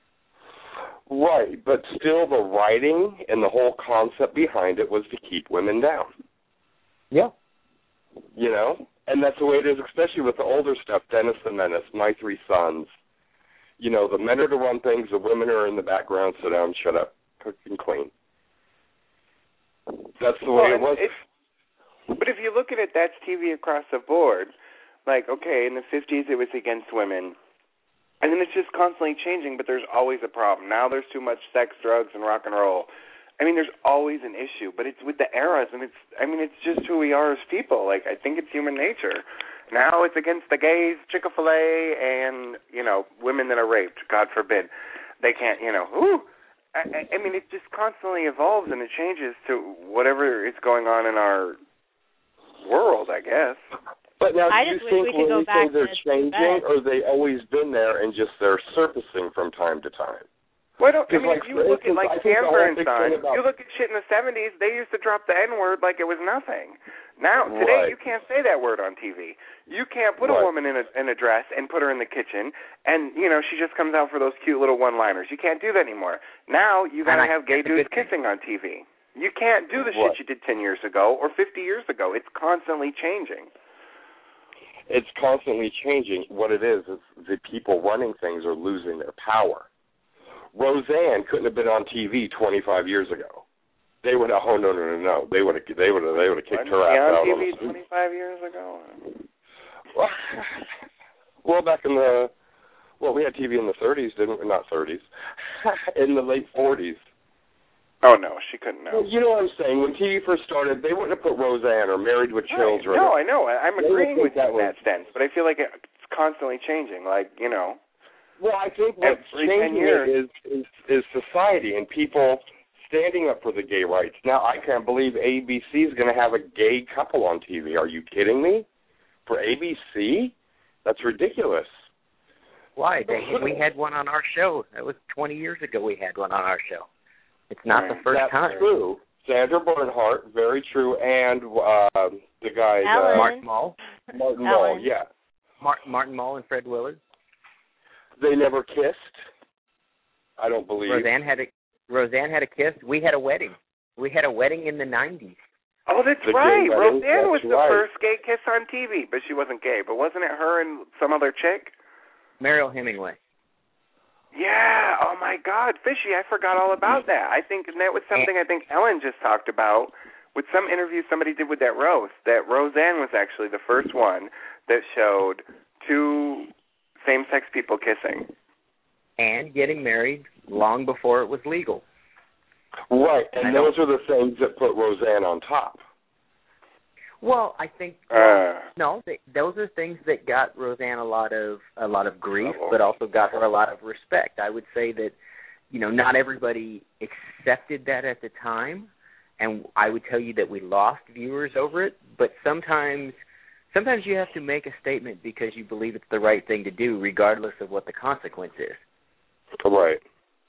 Right, but still the writing and the whole concept behind it was to keep women down.
Yeah.
You know? And that's the way it is, especially with the older stuff, Dennis the Menace, My Three Sons. You know, the men are to run things, the women are in the background, sit down, shut up, cook and clean. That's the way
Well,
it was.
it's, But if you look at it, that's T V across the board. Like, okay, in the fifties it was against women. And then it's just constantly changing, but there's always a problem. Now there's too much sex, drugs, and rock and roll. I mean, there's always an issue, but it's with the eras, and it's, I mean, it's just who we are as people. Like, I think it's human nature. Now it's against the gays, Chick-fil-A, and, you know, women that are raped, God forbid. They can't, you know, ooh. I, I mean, it just constantly evolves, and it changes to whatever is going on in our world, I guess.
But now,
I
do you
just wish
think
we could
when
go
we say
back
they're
to
changing,
bed.
or they always been there and just they're surfacing from time to time?
Well, I, don't, I mean,
like,
if you look
instance,
at, like,
I think the
Sanford
whole
and
big
Son,
thing about-
you look at shit in the seventies, they used to drop the N-word like it was nothing. Now, today,
Right.
you can't say that word on T V. You can't put
Right.
a woman in a, in a dress and put her in the kitchen, and, you know, she just comes out for those cute little one-liners. You can't do that anymore. Now, you got to have gay dudes kissing on T V. You can't do the
Right.
shit you did ten years ago or fifty years ago. It's constantly changing.
It's constantly changing. What it is is the people running things are losing their power. Roseanne couldn't have been on T V twenty-five years ago. They would have. Oh no no no no! They would have. They would have. They would have kicked her
Wasn't she
ass
on
out
T
on
V
the street.
twenty-five years ago?
Well, back in the well, we had T V in the thirties, didn't we? Not thirties, in the late forties.
Oh no, she couldn't know.
Well, you know what I'm saying? When T V first started, they wouldn't have put Roseanne or Married with Children.
No, I know. I- I'm
They would
agreeing
think
with you
that
in
was-
that sense, but I feel like it's constantly changing. Like, you know.
Well, I think what's
Every ten
changing
years.
it is, is is society and people standing up for the gay rights. Now, I can't believe A B C is going to have a gay couple on T V. Are you kidding me? For A B C? That's ridiculous.
Why? They, we had one on our show. That was twenty years ago we had one on our show. It's not the first
That's
time.
true. Sandra Bernhardt, very true, and uh, the guy
Ellen.
uh,
Martin Mull.
Martin
Ellen.
Mull, yeah.
Mar- Martin Mull and Fred Willard.
They never kissed. I don't believe.
Roseanne had a Roseanne had a kiss. We had a wedding. We had a wedding in the nineties.
Oh, that's
The gay
right.
wedding,
Roseanne was
that's
the
right.
first gay kiss on T V, but she wasn't gay. But wasn't it her and some other chick?
Mariel Hemingway.
Yeah. Oh my God, Fishy, I forgot all about that. I think and that was something I think Ellen just talked about with some interview somebody did with that roast. That Roseanne was actually the first one that showed two same-sex people kissing.
And getting married long before it was legal.
Right, and
I
those
don't-
are the things that put Roseanne on top.
Well, I think
Uh,
well, no, they, those are things that got Roseanne a lot of a lot of grief,
Oh.
but also got her a lot of respect. I would say that, you know, not everybody accepted that at the time, and I would tell you that we lost viewers over it. But sometimes, sometimes you have to make a statement because you believe it's the right thing to do, regardless of what the consequence is.
Right.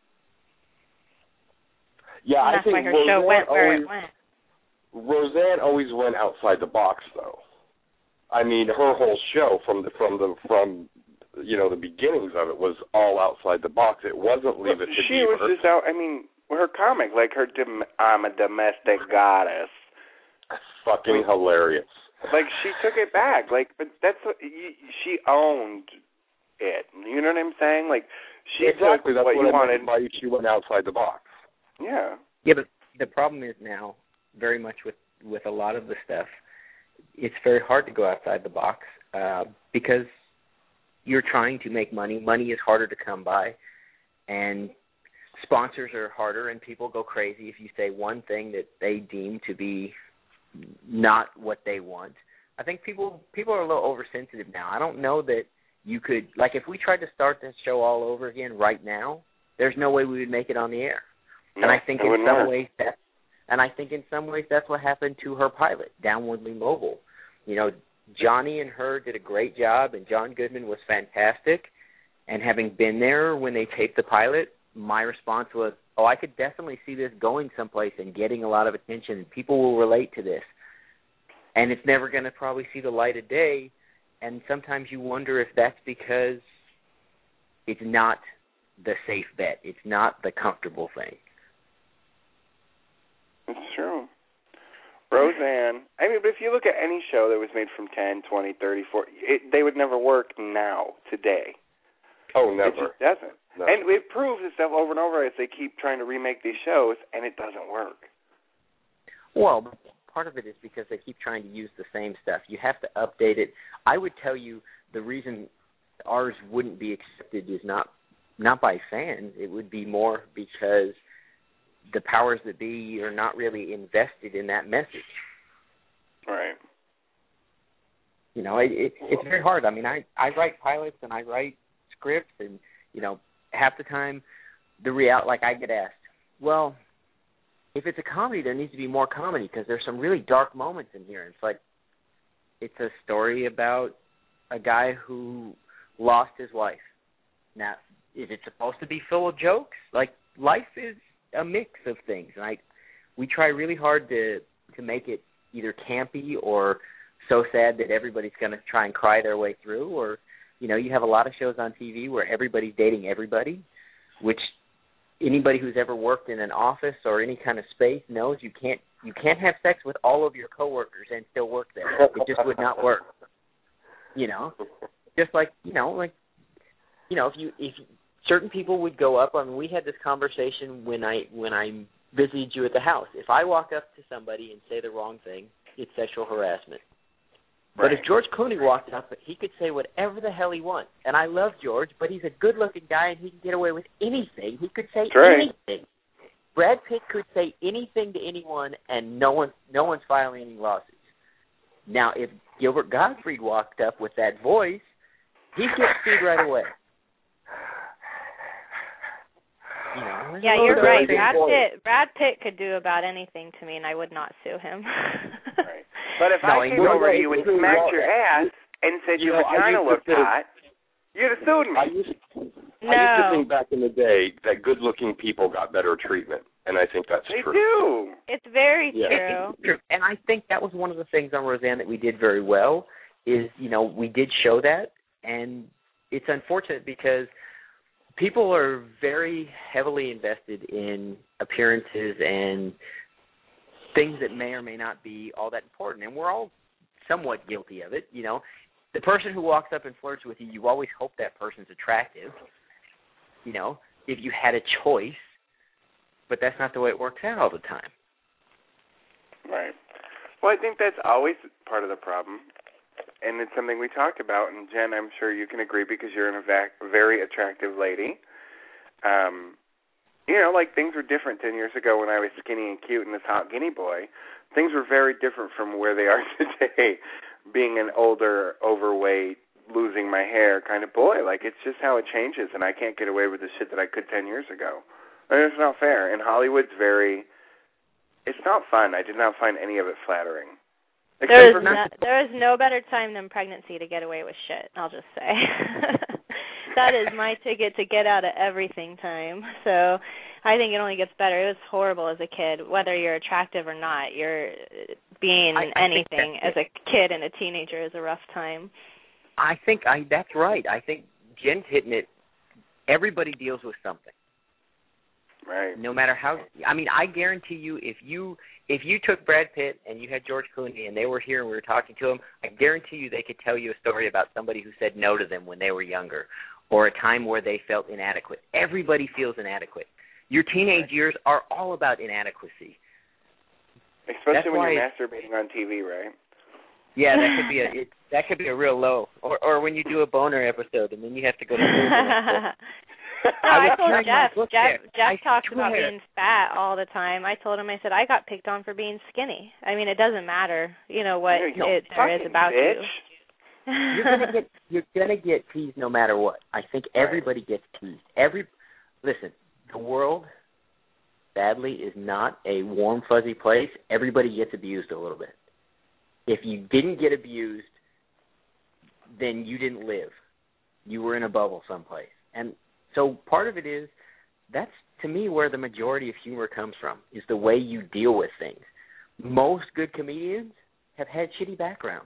Yeah,
And
I
that's
think
why her
Roseanne
show went where
always,
it went.
Roseanne always went outside the box, though. I mean, her whole show from the from the from you know the beginnings of it was all outside the box. It wasn't leave it to
she was
Beaver.
just out. I mean, her comic, like her, dom- I'm a domestic goddess.
Fucking hilarious.
Like she took it back. Like, but that's what, y- she owned it. You know what I'm saying? Like she
exactly.
took
That's
what
what
you
I
wanted.
meant by she went outside the box.
Yeah.
Yeah, but the problem is now, very much with, with a lot of the stuff, it's very hard to go outside the box uh, because you're trying to make money. Money is harder to come by, and sponsors are harder, and people go crazy if you say one thing that they deem to be not what they want. I think people people are a little oversensitive now. I don't know that you could, like if we tried to start this show all over again right now, there's no way we would make it on the air.
No,
and I think
it
in
wouldn't
some
work.
ways that, and I think in some ways that's what happened to her pilot, Downwardly Mobile. You know, Johnny and her did a great job, and John Goodman was fantastic. And having been there when they taped the pilot, my response was, oh, I could definitely see this going someplace and getting a lot of attention, and people will relate to this. And it's never going to probably see the light of day, and sometimes you wonder if that's because it's not the safe bet. It's not the comfortable thing.
It's true. Roseanne, I mean, but if you look at any show that was made from ten, twenty, thirty, forty, it, they would never work now, today.
Oh,
It
never.
just doesn't.
No.
And it proves itself over and over as they keep trying to remake these shows, and it doesn't work.
Well, part of it is because they keep trying to use the same stuff. You have to update it. I would tell you the reason ours wouldn't be accepted is not not by fans. It would be more because the powers that be are not really invested in that message.
Right.
You know, it, it, it's very hard. I mean, I, I write pilots and I write scripts, and, you know, half the time the real like I get asked, well, if it's a comedy, there needs to be more comedy because there's some really dark moments in here. It's like, it's a story about a guy who lost his wife. Now, is it supposed to be full of jokes? Like, life is a mix of things, and I, we try really hard to to make it either campy or so sad that everybody's going to try and cry their way through, or, you know, you have a lot of shows on T V where everybody's dating everybody, which anybody who's ever worked in an office or any kind of space knows you can't you can't have sex with all of your coworkers and still work there. It just would not work. You know, just like you know, like you know, if you if certain people would go up. I mean, we had this conversation when I when I visited you at the house. If I walk up to somebody and say the wrong thing, it's sexual harassment. Right. But if George Clooney walked up, he could say whatever the hell he wants. And I love George, but he's a good-looking guy, and he can get away with anything. He could say
right.
anything. Brad Pitt could say anything to anyone, and no one, no one's filing any lawsuits. Now, if Gilbert Gottfried walked up with that voice, he'd get sued right away. You know,
yeah, you're right. Brad Pitt, Brad Pitt could do about anything to me, and I would not sue him.
Right. But if
no,
I came over to you and smacked your ass and said your vagina looked hot, you'd have sued me.
I used,
no.
I used to think back in the day that good-looking people got better treatment, and I think that's
they
true.
They do.
It's very
yeah.
true.
It's true. And I think that was one of the things on Roseanne that we did very well is, you know, we did show that, and it's unfortunate because people are very heavily invested in appearances and things that may or may not be all that important, and we're all somewhat guilty of it. You know, the person who walks up and flirts with you, you always hope that person's attractive, you know, if you had a choice, but that's not the way it works out all the time.
Right. Well, I think that's always part of the problem, and it's something we talked about, and Jen, I'm sure you can agree because you're a vac- very attractive lady. Um, you know, like things were different ten years ago when I was skinny and cute and this hot guinea boy. Things were very different from where they are today, being an older, overweight, losing my hair kind of boy. Like, it's just how it changes, and I can't get away with the shit that I could ten years ago. I mean, it's not fair. And Hollywood's very, it's not fun. I did not find any of it flattering.
There is, no, there is no better time than pregnancy to get away with shit, I'll just say. That is my ticket to get out of everything time. So I think it only gets better. It was horrible as a kid, whether you're attractive or not. You're being
I, I
anything as a kid and a teenager is a rough time.
I think I that's right. I think Jen's hitting it. Everybody deals with something.
Right.
No matter how, I mean, I guarantee you, if you if you took Brad Pitt and you had George Clooney and they were here and we were talking to them, I guarantee you they could tell you a story about somebody who said no to them when they were younger, or a time where they felt inadequate. Everybody feels inadequate. Your teenage right. years are all about inadequacy.
Especially
That's
when
why,
you're masturbating on T V, right?
Yeah, that could be a it, that could be a real low, or or when you do a boner episode and then you have to go to sleep.
No, I, I told Jeff. Jeff,
there.
Jeff
I
talks
swear.
about being fat all the time. I told him, I said, I got picked on for being skinny. I mean, it doesn't matter, you know, what
you
it, there is about
bitch.
you.
You're gonna get you're gonna get teased no matter what. I think everybody gets teased. Every listen, the world, sadly, is not a warm, fuzzy place. Everybody gets abused a little bit. If you didn't get abused, then you didn't live. You were in a bubble someplace. And so part of it is, that's, to me, where the majority of humor comes from, is the way you deal with things. Most good comedians have had shitty backgrounds,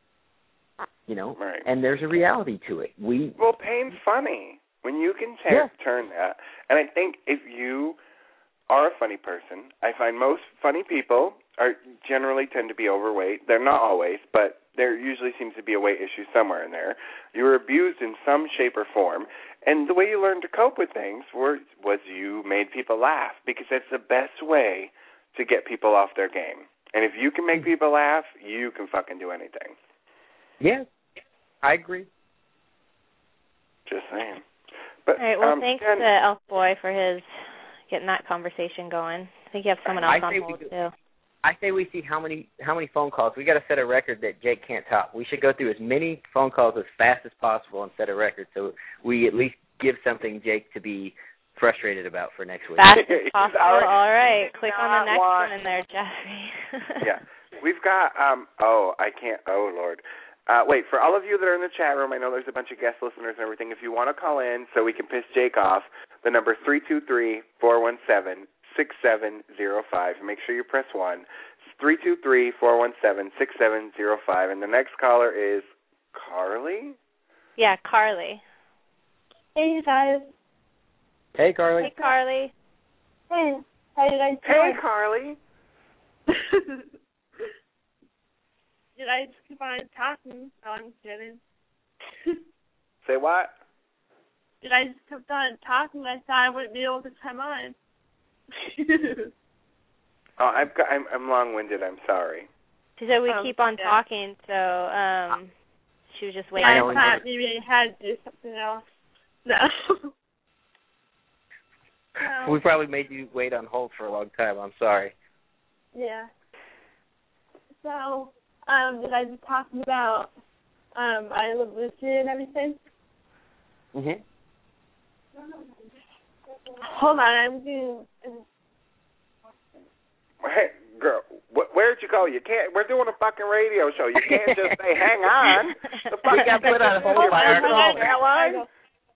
you know,
right.
and there's a reality to it. We
Well, pain's funny. When you can t-
yeah.
turn that, and I think if you are a funny person, I find most funny people are generally tend to be overweight. They're not always, but there usually seems to be a weight issue somewhere in there. You were abused in some shape or form, and the way you learned to cope with things were, was you made people laugh, because that's the best way to get people off their game. And if you can make people laugh, you can fucking do anything.
Yeah, I agree.
Just saying. But,
all right, well,
um,
thanks
Jen,
to Elf Boy for his getting that conversation going. I think you have someone else
I
on
say
hold,
we,
too.
I say we see how many how many phone calls. We got to set a record that Jake can't top. We should go through as many phone calls as fast as possible and set a record so we at least give something Jake to be frustrated about for next week.
Fast as possible.
already,
All right, click on the next
want,
one in there, Jeffrey.
yeah, we've got. Um. Oh, I can't. Oh, Lord. Uh, wait, for all of you that are in the chat room, I know there's a bunch of guest listeners and everything. If you want to call in so we can piss Jake off, the number is three two three, four one seven, six seven zero five. Make sure you press one. It's three two three, four one seven, six seven zero five. And the next caller is Carly?
Yeah, Carly.
Hey, guys.
Hey, Carly.
Hey, Carly.
Hey, how you guys
Hey,
doing?
Carly.
Did I just keep on talking? Oh, I'm kidding.
Say what?
Did I just keep on talking? I thought I wouldn't be able to come on.
Oh, I've got, I'm, I'm long-winded. I'm sorry.
She said we
Um,
keep on
yeah.
talking, so um, she was just waiting.
I,
know,
I thought maybe I had to do something else. No. no.
We probably made you wait on hold for a long time. I'm sorry.
Yeah. So, um, did I just talking about um, I Live Lucid and everything?
Mhm.
Hold on, I'm doing.
Hey, girl, wh- where'd you go? You can't. We're doing a fucking radio show. You can't just say, "Hang on." The fuck
We got put on hold by our caller.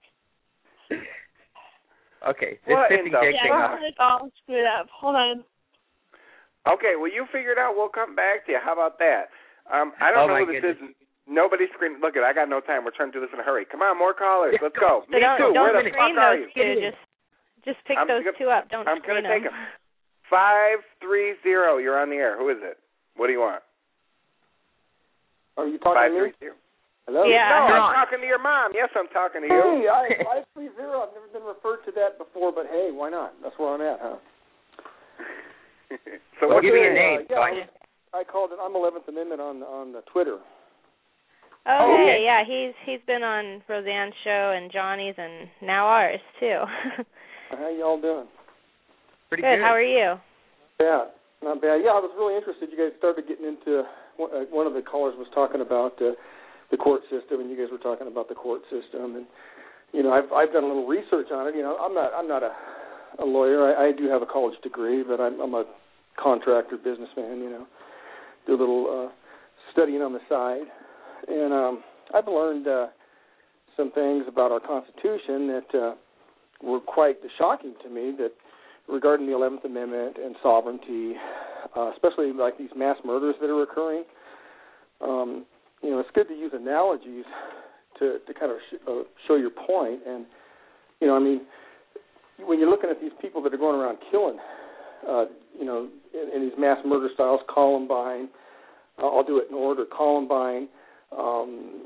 Okay, this
What
fifty
in the
Jake thing
Yeah,
off.
it's all screwed up. Hold on.
Okay, well, you figure it out. We'll come back to you. How about that? Um, I don't
Oh,
know
my
who this
goodness.
is. Nobody's screaming. Look, it. I got no time. We're trying to do this in a hurry. Come on, more callers. Let's go.
So
Me
don't,
too.
don't
Where the
screen
fuck are
those
you?
two. Just, just pick
I'm
those
gonna-
two up. Don't
I'm
screen
gonna take
them.
them. Five three zero. You're on the air. Who is it? What do you want?
Are you talking
Five
to me?
three zero.
Hello?
Yeah.
No,
You're
I'm
on.
talking to your mom. Yes, I'm talking to you.
Hey, I, five three zero. I've never been referred to that before, but hey, why not? That's where I'm at, huh?
So
Well,
what's
give me
your
your name.
Uh,
so I
yeah,
can-
I called it. I'm eleventh Amendment on on uh, Twitter.
Oh,
Oh,
hey,
okay.
yeah, he's he's been on Roseanne's show and Johnny's and now ours too.
How y'all doing?
Pretty
good.
good.
How are you?
Yeah, not bad. Yeah, I was really interested. You guys started getting into one uh, one of the callers was talking about uh, the court system, and you guys were talking about the court system, and you know, I've I've done a little research on it. You know, I'm not I'm not a a lawyer. I, I do have a college degree, but I'm, I'm a contractor, businessman. You know, do a little uh, studying on the side, and um, I've learned uh, some things about our Constitution that uh, were quite shocking to me. That regarding the eleventh Amendment and sovereignty, uh, especially like these mass murders that are occurring. Um, you know, it's good to use analogies to to kind of sh- uh, show your point. And you know, I mean, when you're looking at these people that are going around killing, uh, you know, in, in these mass murder styles, Columbine, uh, I'll do it in order: Columbine, um,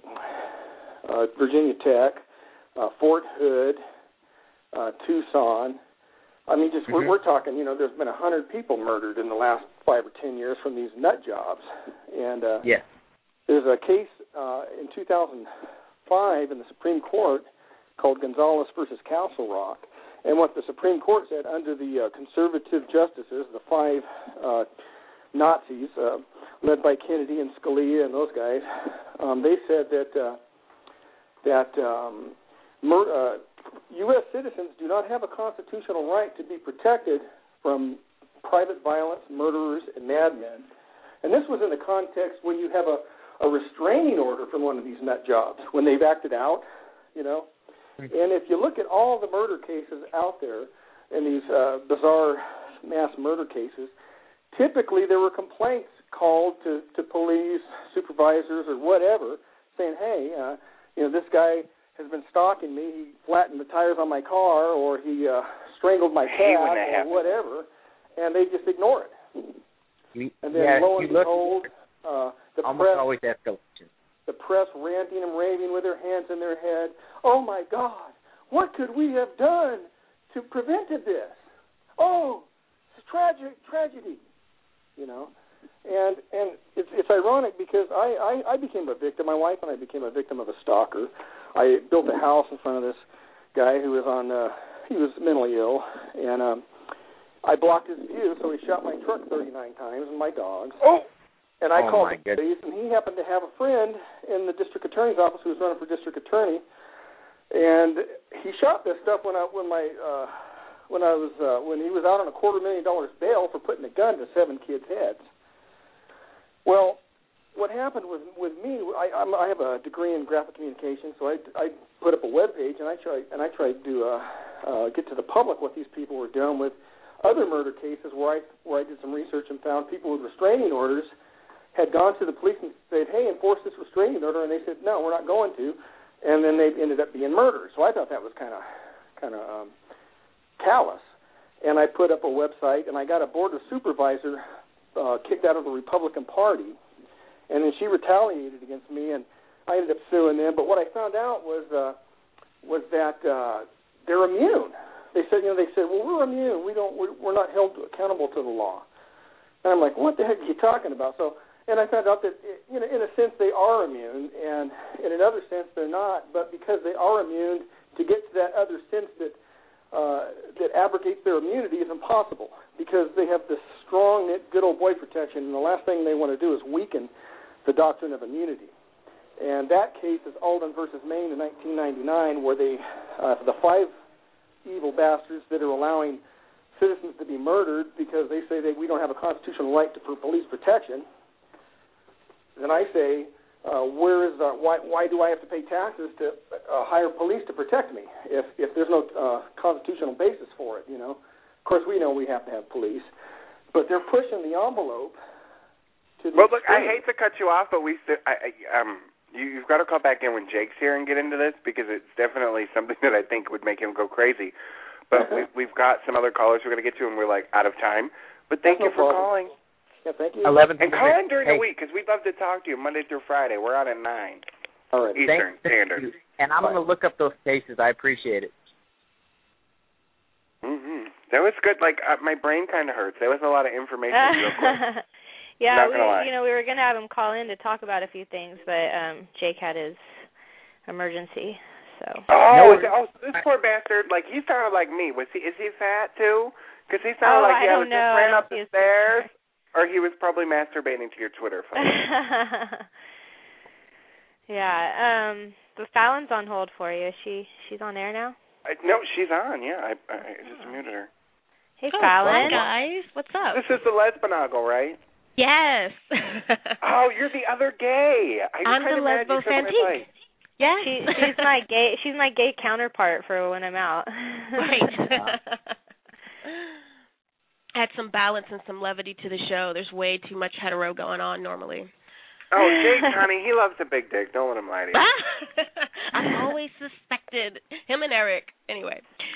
uh, Virginia Tech, uh, Fort Hood, uh, Tucson. I mean, just mm-hmm. we're, we're talking. You know, there's been a hundred people murdered in the last five or ten years from these nut jobs. And uh,
yeah,
there's a case uh, in two thousand five in the Supreme Court called Gonzalez versus Castle Rock. And what the Supreme Court said, under the uh, conservative justices, the five uh, Nazis, uh, led by Kennedy and Scalia and those guys, um, they said that uh, that um, mur- uh, U S citizens do not have a constitutional right to be protected from private violence, murderers, and madmen. And this was in the context when you have a, a restraining order from one of these nut jobs, when they've acted out, you know. And if you look at all the murder cases out there in these uh, bizarre mass murder cases, typically there were complaints called to, to police, supervisors, or whatever, saying, hey, uh, you know, this guy has been stalking me, he flattened the tires on my car, or he uh, strangled my cat, or whatever, and they just ignore it. And then
yeah,
lo and
you look,
behold, uh, the
almost
press...
always escalation.
The press ranting and raving with their hands in their head. Oh, my God, what could we have done to prevent this? Oh, it's a tragic tragedy, you know. And and it's it's ironic because I, I, I became a victim. My wife and I became a victim of a stalker. I built a house in front of this guy who was on uh, he was mentally ill, and um, I blocked his view, so he shot my truck thirty-nine times and my dogs.
Oh.
And I
oh
called the police, and he happened to have a friend in the district attorney's office who was running for district attorney, and he shot this stuff when I when my uh, when I was uh, when he was out on a quarter million dollars bail for putting a gun to seven kids' heads. Well, what happened with with me, I I'm, I have a degree in graphic communication, so I, I put up a web page and I tried and I tried to uh, uh, get to the public what these people were doing with other murder cases where I where I did some research and found people with restraining orders had gone to the police and said, hey, enforce this restraining order, and they said, no, we're not going to, and then they ended up being murdered. So I thought that was kind of kind of um, callous. And I put up a website, and I got a board of supervisor uh, kicked out of the Republican Party, and then she retaliated against me, and I ended up suing them. But what I found out was uh, was that uh, they're immune. They said, you know, they said, well, we're immune. We don't, we're, we're not held accountable to the law. And I'm like, what the heck are you talking about? So. And I found out that, you know, in a sense, they are immune, and in another sense, they're not. But because they are immune, to get to that other sense that uh, that abrogates their immunity is impossible, because they have this strong, good old boy protection, and the last thing they want to do is weaken the doctrine of immunity. And that case is Alden versus Maine in nineteen ninety-nine, where they, uh, the five evil bastards that are allowing citizens to be murdered because they say that we don't have a constitutional right to, for police protection. Then I say, uh, where is the, why, why do I have to pay taxes to uh, hire police to protect me if, if there's no uh, constitutional basis for it, you know? Of course, we know we have to have police, but they're pushing the envelope to the
Well, look,
extreme.
I hate to cut you off, but we st- I, I, um, you, you've got to call back in when Jake's here and get into this, because it's definitely something that I think would make him go crazy. But we, we've got some other callers we're going to get to, and we're, like, out of time. But thank
That's
you
no
for
problem.
calling.
Yeah, thank you.
eleven
And call in during
hey.
the week, because we'd love to talk to you Monday through Friday. We're on at nine.
All right.
Eastern
Thank
Standard.
you. And I'm going to look up those cases. I appreciate it.
Mm-hmm. That was good. Like, uh, my brain kind of hurts. There was a lot of information real quick.
Yeah,
Not
we,
gonna lie.
you know, we were going to have him call in to talk about a few things, but um, Jake had his emergency, so.
Oh, no, oh, this poor bastard, like, he sounded like me. Was he? Is he fat, too? Because he sounded
Oh,
like he
I
either
don't
just
know.
ran
I
up
don't
the
see his
stairs, or he was probably masturbating to your Twitter photo.
Yeah, um, but Fallon's on hold for you. Is she, she's on air now?
I, no, she's on, yeah. I, I just muted her.
Hey,
oh,
Fallon.
Hi, guys. What's up?
This is the lesbonagle, right?
Yes.
Oh, you're the other gay. I
I'm
kind
the
of mad you took my
lesbo-fantique.
place.
Yeah.
She, she's my gay. She's my gay counterpart for when I'm out.
Right. Add some balance and some levity to the show. There's way too much hetero going on normally.
Oh, Jake, honey, he loves a big dick. Don't let him lie to you.
I always suspected him and Eric. Anyway,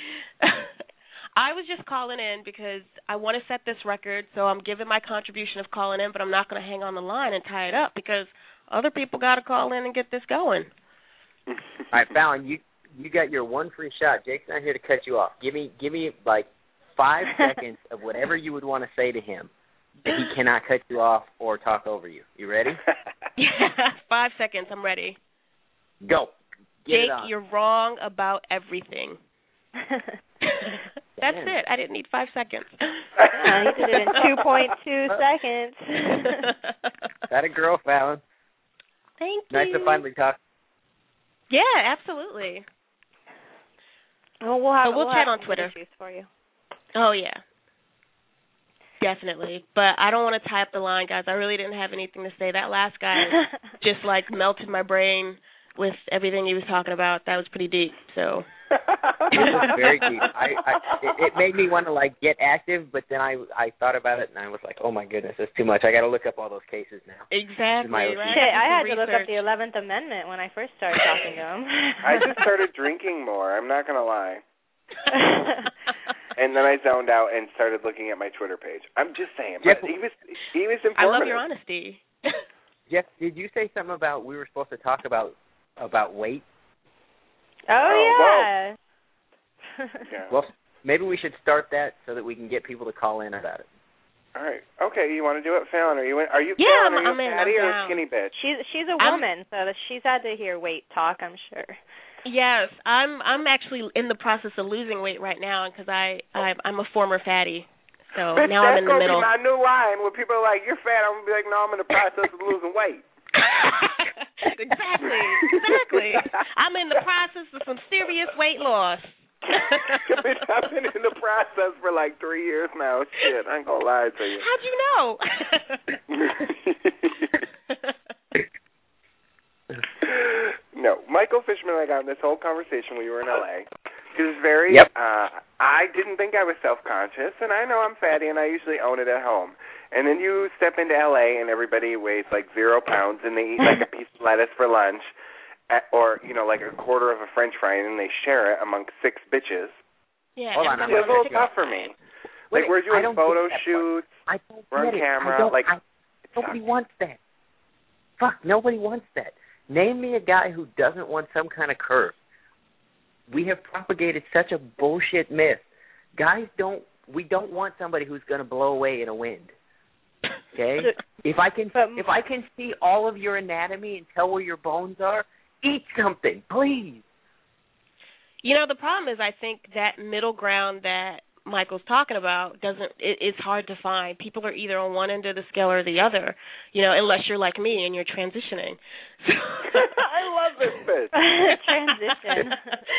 I was just calling in because I want to set this record, so I'm giving my contribution of calling in, but I'm not going to hang on the line and tie it up because other people got to call in and get this going.
All right, Fallon, you you got your one free shot. Jake's not here to cut you off. Give me give me like five seconds of whatever you would want to say to him that he cannot cut you off or talk over you. You ready?
Yeah, five seconds. I'm ready.
Go. Get
Jake,
it on.
you're wrong about everything. That's
Damn.
it. I didn't need five seconds.
Yeah, he did it in two point two seconds.
That a girl, Fallon.
Thank
Nice
you.
to finally talk.
Yeah, absolutely.
Well, we'll have
So we'll
we'll
chat
have
on Twitter.
issues for you.
Oh, yeah. Definitely. But I don't want to tie up the line, guys. I really didn't have anything to say. That last guy just, like, melted my brain with everything he was talking about. That was pretty deep, so.
It was very deep. I, I it, it made me want to like get active, but then I I thought about it and I was like, oh my goodness, that's too much. I got to look up all those cases now.
Exactly.
My
Right?
Shit, I had to
Research.
look up the eleventh Amendment when I first started talking to him.
I just started drinking more. I'm not going to lie. And then I zoned out and started looking at my Twitter page. I'm just saying.
Jeff,
But he was he was
I
informative.
love your honesty.
Jeff, did you say something about we were supposed to talk about about weight?
Oh,
Oh,
yeah.
Yeah.
Well, maybe we should start that so that we can get people to call in about it.
All right. Okay, you want to do it, Fallon? Are you in? Are you
Yeah,
Fallon?
I'm,
Are you
I'm in.
a fatty
I'm
or a
down.
skinny bitch?
She's she's a
I'm,
woman, so that she's had to hear weight talk, I'm sure.
Yes, I'm I'm actually in the process of losing weight right now because I, I I'm a former fatty. So
Bitch,
now I'm in the middle.
That's gonna be my new line when people are like, "You're fat," I'm gonna be like, "No, I'm in the process of losing weight."
Exactly, exactly. I'm in the process of some serious weight loss.
Bitch, I've been in the process for like three years now. Shit, I ain't gonna lie to you.
How'd you know?
No, Michael Fishman and I got in this whole conversation when we were in L A. He was very,
yep.
uh, I didn't think I was self-conscious, and I know I'm fatty, and I usually own it at home. And then you step into L A, and everybody weighs like zero pounds, and they eat like a piece of lettuce for lunch, at, or, you know, like a quarter of a French fry, and they share it among six bitches.
Yeah,
Hold on,
it's a little tough for me.
Wait,
like, we're doing photo shoots,
I don't
we're on
get it.
camera.
I don't,
like,
I, nobody wants that. Fuck, nobody wants that. Name me a guy who doesn't want some kind of curve. We have propagated such a bullshit myth. Guys don't, we don't want somebody who's going to blow away in a wind. Okay? If I can if I can see all of your anatomy and tell where your bones are, eat something, please.
You know, the problem is I think that middle ground that Michael's talking about doesn't it, it's hard to find. People are either on one end of the scale or the other, you know, unless you're like me and you're transitioning.
I love this bitch.
Transition.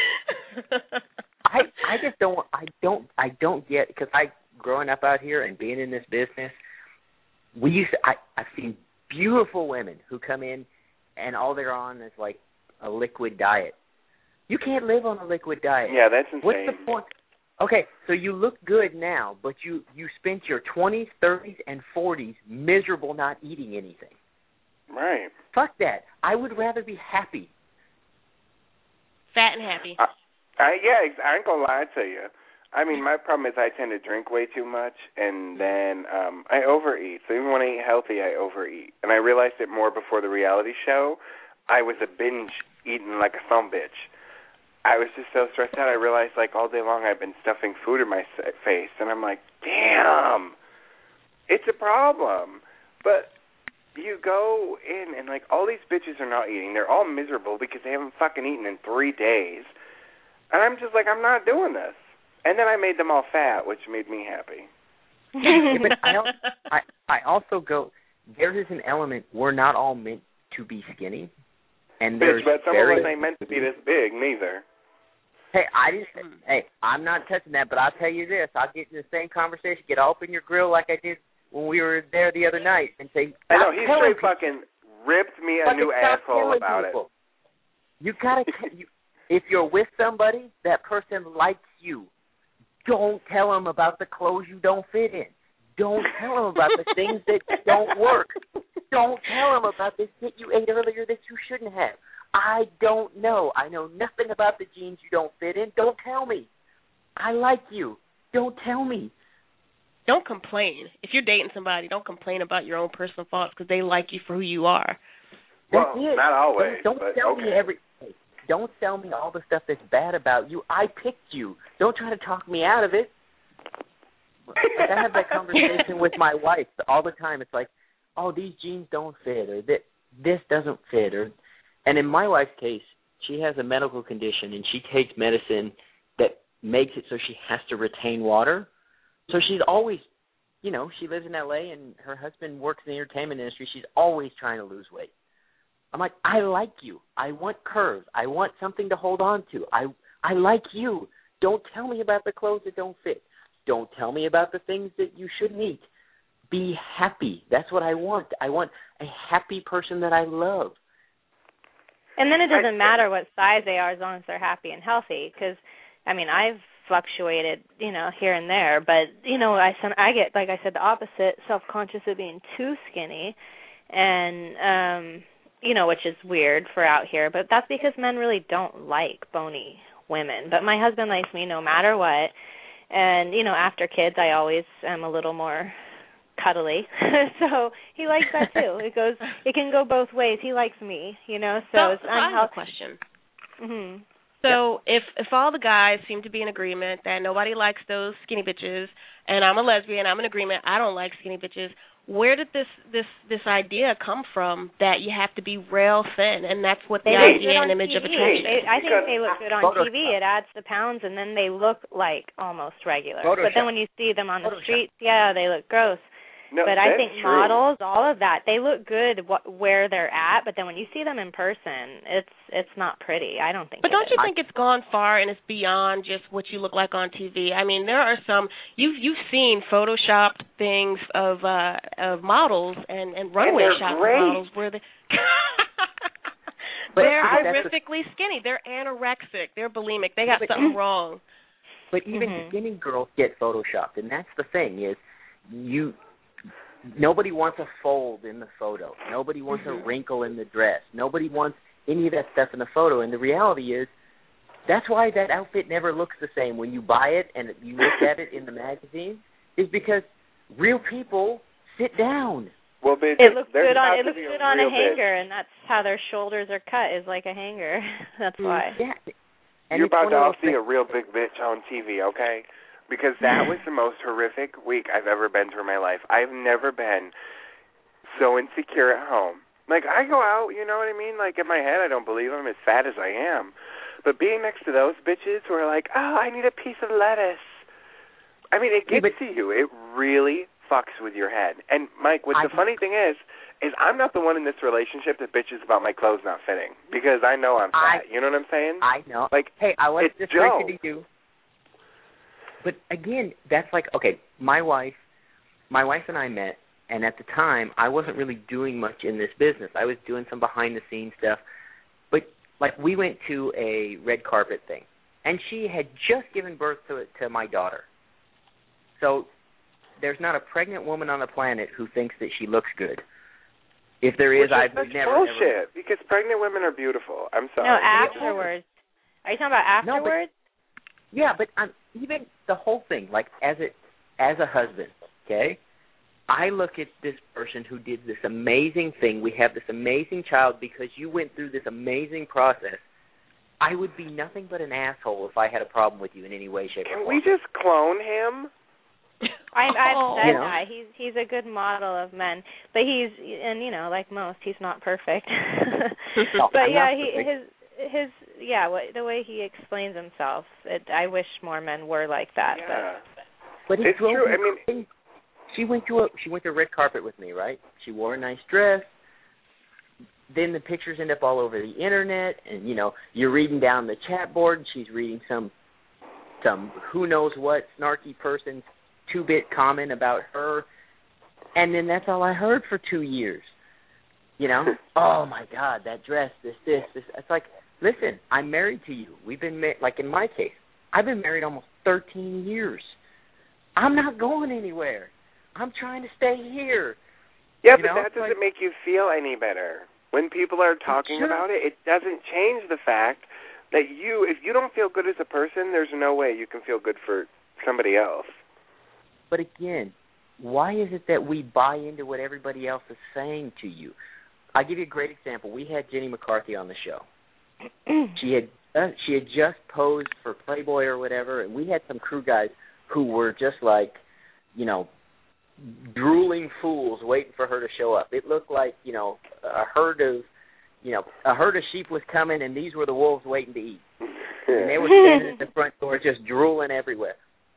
I I just don't I don't I don't get, because I growing up out here and being in this business, we used to, I I've seen beautiful women who come in and all they're on is like a liquid diet. You can't live on a liquid diet.
Yeah, that's insane.
What's the point? Okay, so you look good now, but you, you spent your twenties, thirties, and forties miserable not eating anything.
Right.
Fuck that. I would rather be happy.
Fat and happy.
I, I, yeah, I ain't gonna lie to you. I mean, my problem is I tend to drink way too much, and then um, I overeat. So even when I eat healthy, I overeat. And I realized it more before the reality show. I was a binge eating like a some bitch. I was just so stressed out. I realized, like, all day long I've been stuffing food in my face, and I'm like, damn, it's a problem. But you go in, and, like, all these bitches are not eating. They're all miserable because they haven't fucking eaten in three days. And I'm just like, I'm not doing this. And then I made them all fat, which made me happy.
Yeah, but I, also, I, I also go, there is an element, we're not all meant to be skinny. And there's
Bitch, but some
very,
of us ain't meant to be this big, neither.
Hey, I just, hey, I'm not touching that, but I'll tell you this. I'll get in the same conversation, get all up in your grill like I did when we were there the other night and say,
I know, he straight
people.
fucking ripped me a
Fucking
new asshole about
people.
it.
You gotta, you, if you're with somebody, that person likes you. Don't tell them about the clothes you don't fit in. Don't tell them about the things that don't work. Don't tell them about the shit you ate earlier that you shouldn't have. I don't know. I know nothing about the jeans you don't fit in. Don't tell me. I like you. Don't tell me.
Don't complain. If you're dating somebody, don't complain about your own personal faults because they like you for who you are.
Well,
That's it.
not always.
Don't, don't
but
tell
okay.
me every. Don't tell me all the stuff that's bad about you. I picked you. Don't try to talk me out of it. Like I have that conversation with my wife all the time. It's like, oh, these jeans don't fit, or this, this doesn't fit, or. And in my wife's case, she has a medical condition, and she takes medicine that makes it so she has to retain water. So she's always, you know, she lives in L A, and her husband works in the entertainment industry. She's always trying to lose weight. I'm like, I like you. I want curves. I want something to hold on to. I I like you. Don't tell me about the clothes that don't fit. Don't tell me about the things that you shouldn't eat. Be happy. That's what I want. I want a happy person that I love.
And then it doesn't matter what size they are as long as they're happy and healthy. Because, I mean, I've fluctuated, you know, here and there. But, you know, I, I get, like I said, the opposite, self-conscious of being too skinny. And, um, you know, which is weird for out here. But that's because men really don't like bony women. But my husband likes me no matter what. And, you know, after kids, I always am a little more cuddly. So he likes that too. It goes it can go both ways. He likes me, you know, so,
so
it's
so I have
unhealthy.
a question.
Mhm.
So if if all the guys seem to be in agreement that nobody likes those skinny bitches, and I'm a lesbian, I'm in agreement, I don't like skinny bitches. Where did this this this idea come from that you have to be rail thin, and that's what the
they
idea and image
T V.
of attraction is?
They, I think they look good on
Photoshop.
T V. It adds the pounds, and then they look like almost regular.
Photoshop.
But then when you see them on the
Photoshop.
streets, yeah, they look gross.
No,
but I
that's
think
true.
models, all of that, they look good wh- where they're at. But then when you see them in person, it's it's not pretty. I don't think.
But
it
don't
is.
you think it's gone far and it's beyond just what you look like on T V? I mean, there are some you've you've seen photoshopped things of uh of models and and runway
they're
shots
great.
of models where they
But
they're
see, that's
horrifically skinny. They're anorexic. They're bulimic. They got
But-
something wrong.
But even
Mhm.
skinny girls get photoshopped, and that's the thing is, you nobody wants a fold in the photo. Nobody wants
Mhm.
a wrinkle in the dress. Nobody wants any of that stuff in the photo. And the reality is, that's why that outfit never looks the same when you buy it and you look at it in the magazine. Is because real people sit down.
Well, bitch,
It looks
there's
good on
about
it
to
looks
be
good on a
real bitch.
hanger, and that's how their shoulders are cut, is like a hanger. That's why.
Yeah. And
You're
it's
about
one
to
of
all
those
see
things-
a real big bitch on T V, okay? Because that was the most horrific week I've ever been through in my life. I've never been so insecure at home. Like, I go out, you know what I mean? Like, in my head, I don't believe I'm as fat as I am. But being next to those bitches who are like, oh, I need a piece of lettuce. I mean, it
Yeah,
gets
but-
to you. It really fucks with your head. And, Mike, what
I-
the funny thing is, is I'm not the one in this relationship that bitches about my clothes not fitting. Because I know I'm fat.
I-
you know what I'm saying?
I know.
Like,
hey, I was
it's
just
Joe.
to you. But again, that's like, okay, my wife, my wife and I met, and at the time, I wasn't really doing much in this business. I was doing some behind-the-scenes stuff. But, like, we went to a red carpet thing, and she had just given birth to to my daughter. So there's not a pregnant woman on the planet who thinks that she looks good. If there is,
Which is
I've
such
never
bullshit,
ever.
because pregnant women are beautiful. I'm sorry.
No, afterwards. Are you talking about
No, but-
afterwards?
Yeah, but um, even the whole thing, like as a as a husband, okay, I look at this person who did this amazing thing. We have this amazing child because you went through this amazing process. I would be nothing but an asshole if I had a problem with you in any way, shape, or
Can
form.
we just clone him?
I, I've
Oh.
said
You know?
that he's he's a good model of men, but he's and you know like most he's not perfect.
No,
but
I'm
yeah,
not
he
perfect.
his his yeah what, the way he explains himself. It, I wish more men were like that.
Yeah.
But it
It's
drove
true.
me
I mean-
crazy. She went to a she went to a red carpet with me, right? She wore a nice dress. Then the pictures end up all over the internet, and you know you're reading down the chat board. And she's reading some some who knows what snarky person's two-bit comment about her, and then that's all I heard for two years. You know, oh my God, that dress, this, this, this. It's like, listen, I'm married to you. We've been ma- like in my case, I've been married almost thirteen years. I'm not going anywhere. I'm trying to stay here.
Yeah,
You
but
know,
that
it's
doesn't
like-
make you feel any better. When people are talking
Sure.
about it, it doesn't change the fact that you, if you don't feel good as a person, there's no way you can feel good for somebody else.
But again, why is it that we buy into what everybody else is saying to you? I'll give you a great example. We had Jenny McCarthy on the show. She had uh, she had just posed for Playboy or whatever, and we had some crew guys who were just like, you know, drooling fools waiting for her to show up. It looked like, you know, a herd of, you know, a herd of sheep was coming, and these were the wolves waiting to eat. And they were standing at the front door just drooling everywhere.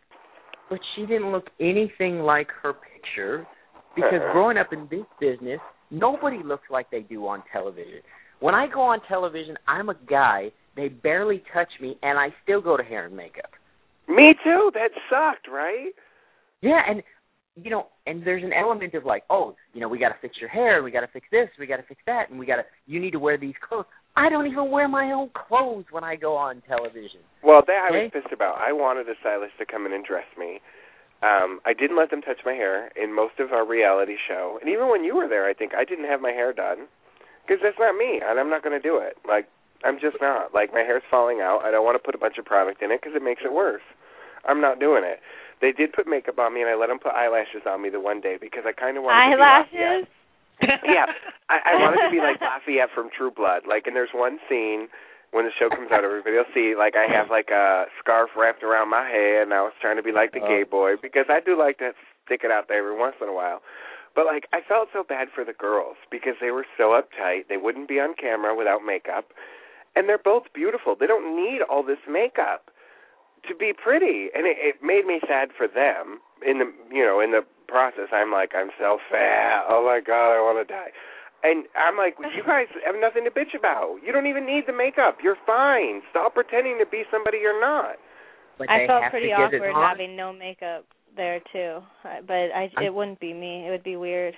But she didn't look anything like her picture because growing up in this business, nobody looks like they do on television. When I go on television, I'm a guy. They barely touch me, and I still go to hair and makeup.
Me too. That sucked, right?
Yeah, and, you know, and there's an element of like, oh, you know, we got to fix your hair, we got to fix this, we got to fix that, and we got to, you need to wear these clothes. I don't even wear my own clothes when I go on television.
Well, that I was
Okay.
pissed about. I wanted a stylist to come in and dress me. Um, I didn't let them touch my hair in most of our reality show. And even when you were there, I think I didn't have my hair done. Because that's not me, and I'm not going to do it. Like, I'm just not. Like, my hair's falling out. I don't want to put a bunch of product in it because it makes it worse. I'm not doing it. They did put makeup on me, and I let them put eyelashes on me the one day because I kind of wanted
Eyelashes?
to be Lafayette. Yeah, I, I wanted to be like Lafayette from True Blood. Like, and there's one scene when the show comes out, everybody will see, like, I have, like, a scarf wrapped around my head, and I was trying to be like the gay boy, because I do like to stick it out there every once in a while. But, like, I felt so bad for the girls, because they were so uptight. They wouldn't be on camera without makeup. And they're both beautiful. They don't need all this makeup to be pretty. And it, it made me sad for them. In the, you know, in the process, I'm like, I'm so fat. Oh, my God, I want to die. And I'm like, you guys have nothing to bitch about. You don't even need the makeup. You're fine. Stop pretending to be somebody you're not.
But I felt pretty awkward having no makeup there, too. But I, it wouldn't be me. It would be weird.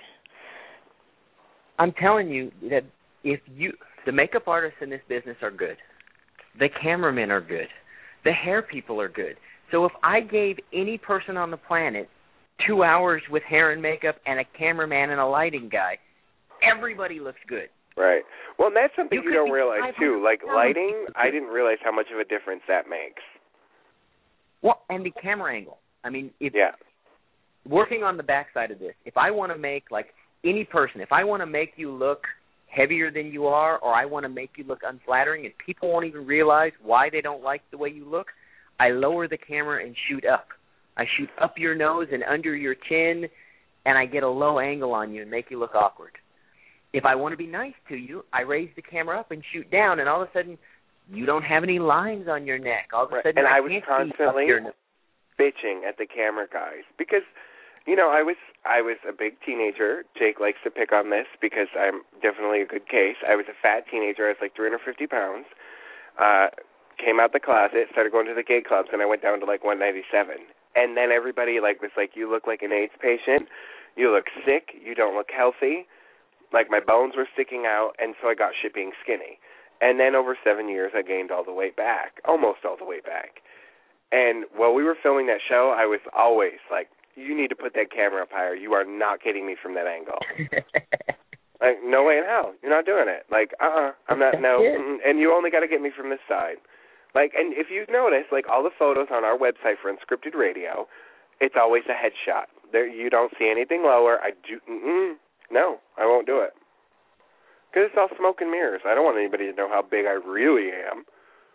I'm telling you that if you, the makeup artists in this business are good. The cameramen are good. The hair people are good. So if I gave any person on the planet two hours with hair and makeup and a cameraman and a lighting guy, everybody looks good.
Right. Well, and that's something you, you don't realize, too. Like, lighting, I didn't realize how much of a difference that makes.
Well, and the camera angle. I mean, if
yeah.
working on the backside of this, if I want to make, like, any person, if I want to make you look heavier than you are, or I want to make you look unflattering and people won't even realize why they don't like the way you look, I lower the camera and shoot up. I shoot up your nose and under your chin, and I get a low angle on you and make you look awkward. If I want to be nice to you, I raise the camera up and shoot down, and all of a sudden, you don't have any lines on your neck. All of a sudden,
and
I,
I was
can't
constantly
see up your
bitching at the camera guys because, you know, I was I was a big teenager. Jake likes to pick on this because I'm definitely a good case. I was a fat teenager. I was like three hundred fifty pounds. Uh, came out the closet, started going to the gay clubs, and I went down to like one ninety-seven. And then everybody like was like, "You look like an AIDS patient. You look sick. You don't look healthy." Like, my bones were sticking out, and so I got shit being skinny. And then over seven years, I gained all the weight back, almost all the way back. And while we were filming that show, I was always like, you need to put that camera up higher. You are not getting me from that angle. Like, no way in hell. You're not doing it. Like, uh-uh, I'm not, no. And you only got to get me from this side. Like, and if you've noticed, like, all the photos on our website for Unscripted Radio, it's always a headshot. There, you don't see anything lower. I do, mm-mm. No, I won't do it. Because it's all smoke and mirrors. I don't want anybody to know how big I really am.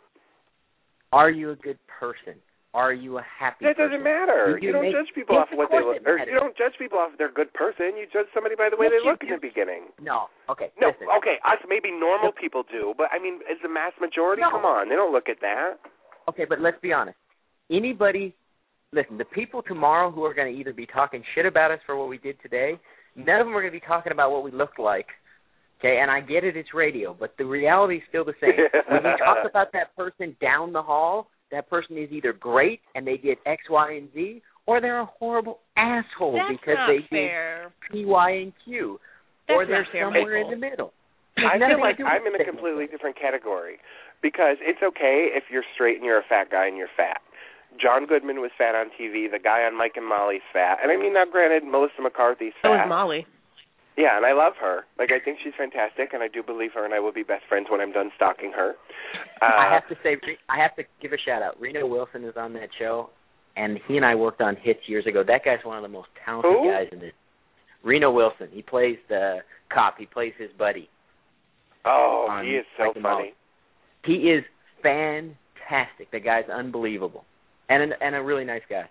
Are you a good person? Are you a happy
that
person?
That doesn't matter.
You,
you don't
make,
judge people
yes,
off of what they look. Or you don't judge people off of their good person. You judge somebody by the way
yes,
they look
you,
in the beginning.
No, okay.
No,
listen.
okay. Us maybe normal no. people do, but I mean, as the mass majority,
no.
come on, they don't look at that.
Okay, but let's be honest. Anybody, listen, the people tomorrow who are going to either be talking shit about us for what we did today, none of them are going to be talking about what we look like. Okay, and I get it, it's radio, but the reality is still the same. When you talk about that person down the hall, that person is either great and they did X, Y, and Z, or they're a horrible asshole
That's
because
not
they
fair.
did P, Y, and Q.
That's
or they're
fair,
somewhere
Michael.
in the middle.
I feel like I'm in a completely different category because it's okay if you're straight and you're a fat guy and you're fat. John Goodman was fat on T V. The guy on Mike and Molly's fat. And I mean, now granted, Melissa McCarthy's fat.
So is Molly.
Yeah, and I love her. Like, I think she's fantastic, and I do believe her, and I will be best friends when I'm done stalking her. Uh,
I have to say, I have to give a shout-out. Reno Wilson is on that show, and he and I worked on hits years ago. That guy's one of the most talented
who?
guys in this. Reno Wilson. He plays the cop. He plays his buddy.
Oh, he is so
Mike
funny.
He is fantastic. The guy's unbelievable, and a, and a really nice guy.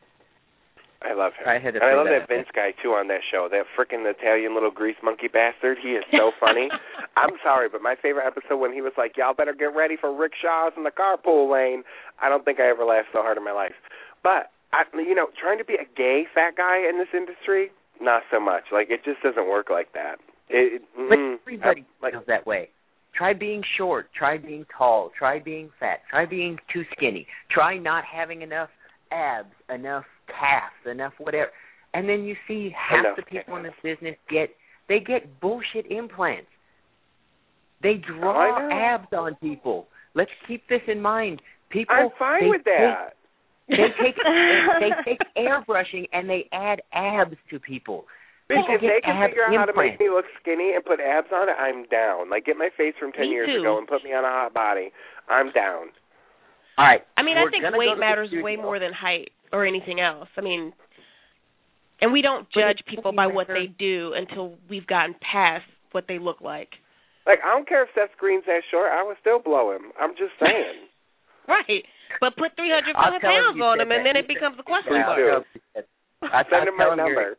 I love him.
I had to
and I love
that,
that Vince guy, too, on that show. That frickin' Italian little grease monkey bastard. He is so funny. I'm sorry, but my favorite episode when he was like, y'all better get ready for rickshaws in the carpool lane. I don't think I ever laughed so hard in my life. But, I, you know, trying to be a gay fat guy in this industry, not so much. Like, it just doesn't work like that. It,
but
mm,
everybody
I, like,
feels that way. Try being short. Try being tall. Try being fat. Try being too skinny. Try not having enough abs, enough calves, enough whatever. And then you see half
enough
the people
calves.
in this business get, they get bullshit implants. They draw abs on people. Let's keep this in mind. People,
I'm fine
they
with that.
Take, they take they, they take airbrushing and they add abs to people.
Bitch,
People
if they
get
can
ab
figure out how to make
implants.
me look skinny and put abs on it, I'm down. Like, get my face from ten
Me
years
too.
ago and put me on a hot body. I'm down.
All right.
I mean,
We're
I think
gonna go
weight
to the
matters
studio.
way more than height or anything else. I mean, and we don't
But
judge
it
people
doesn't
by what
matter.
they do until we've gotten past what they look like.
Like, I don't care if Seth Green's that short. I would still blow him. I'm just saying.
Right. But put three hundred pounds on him, and then it becomes a question mark.
Send him my number.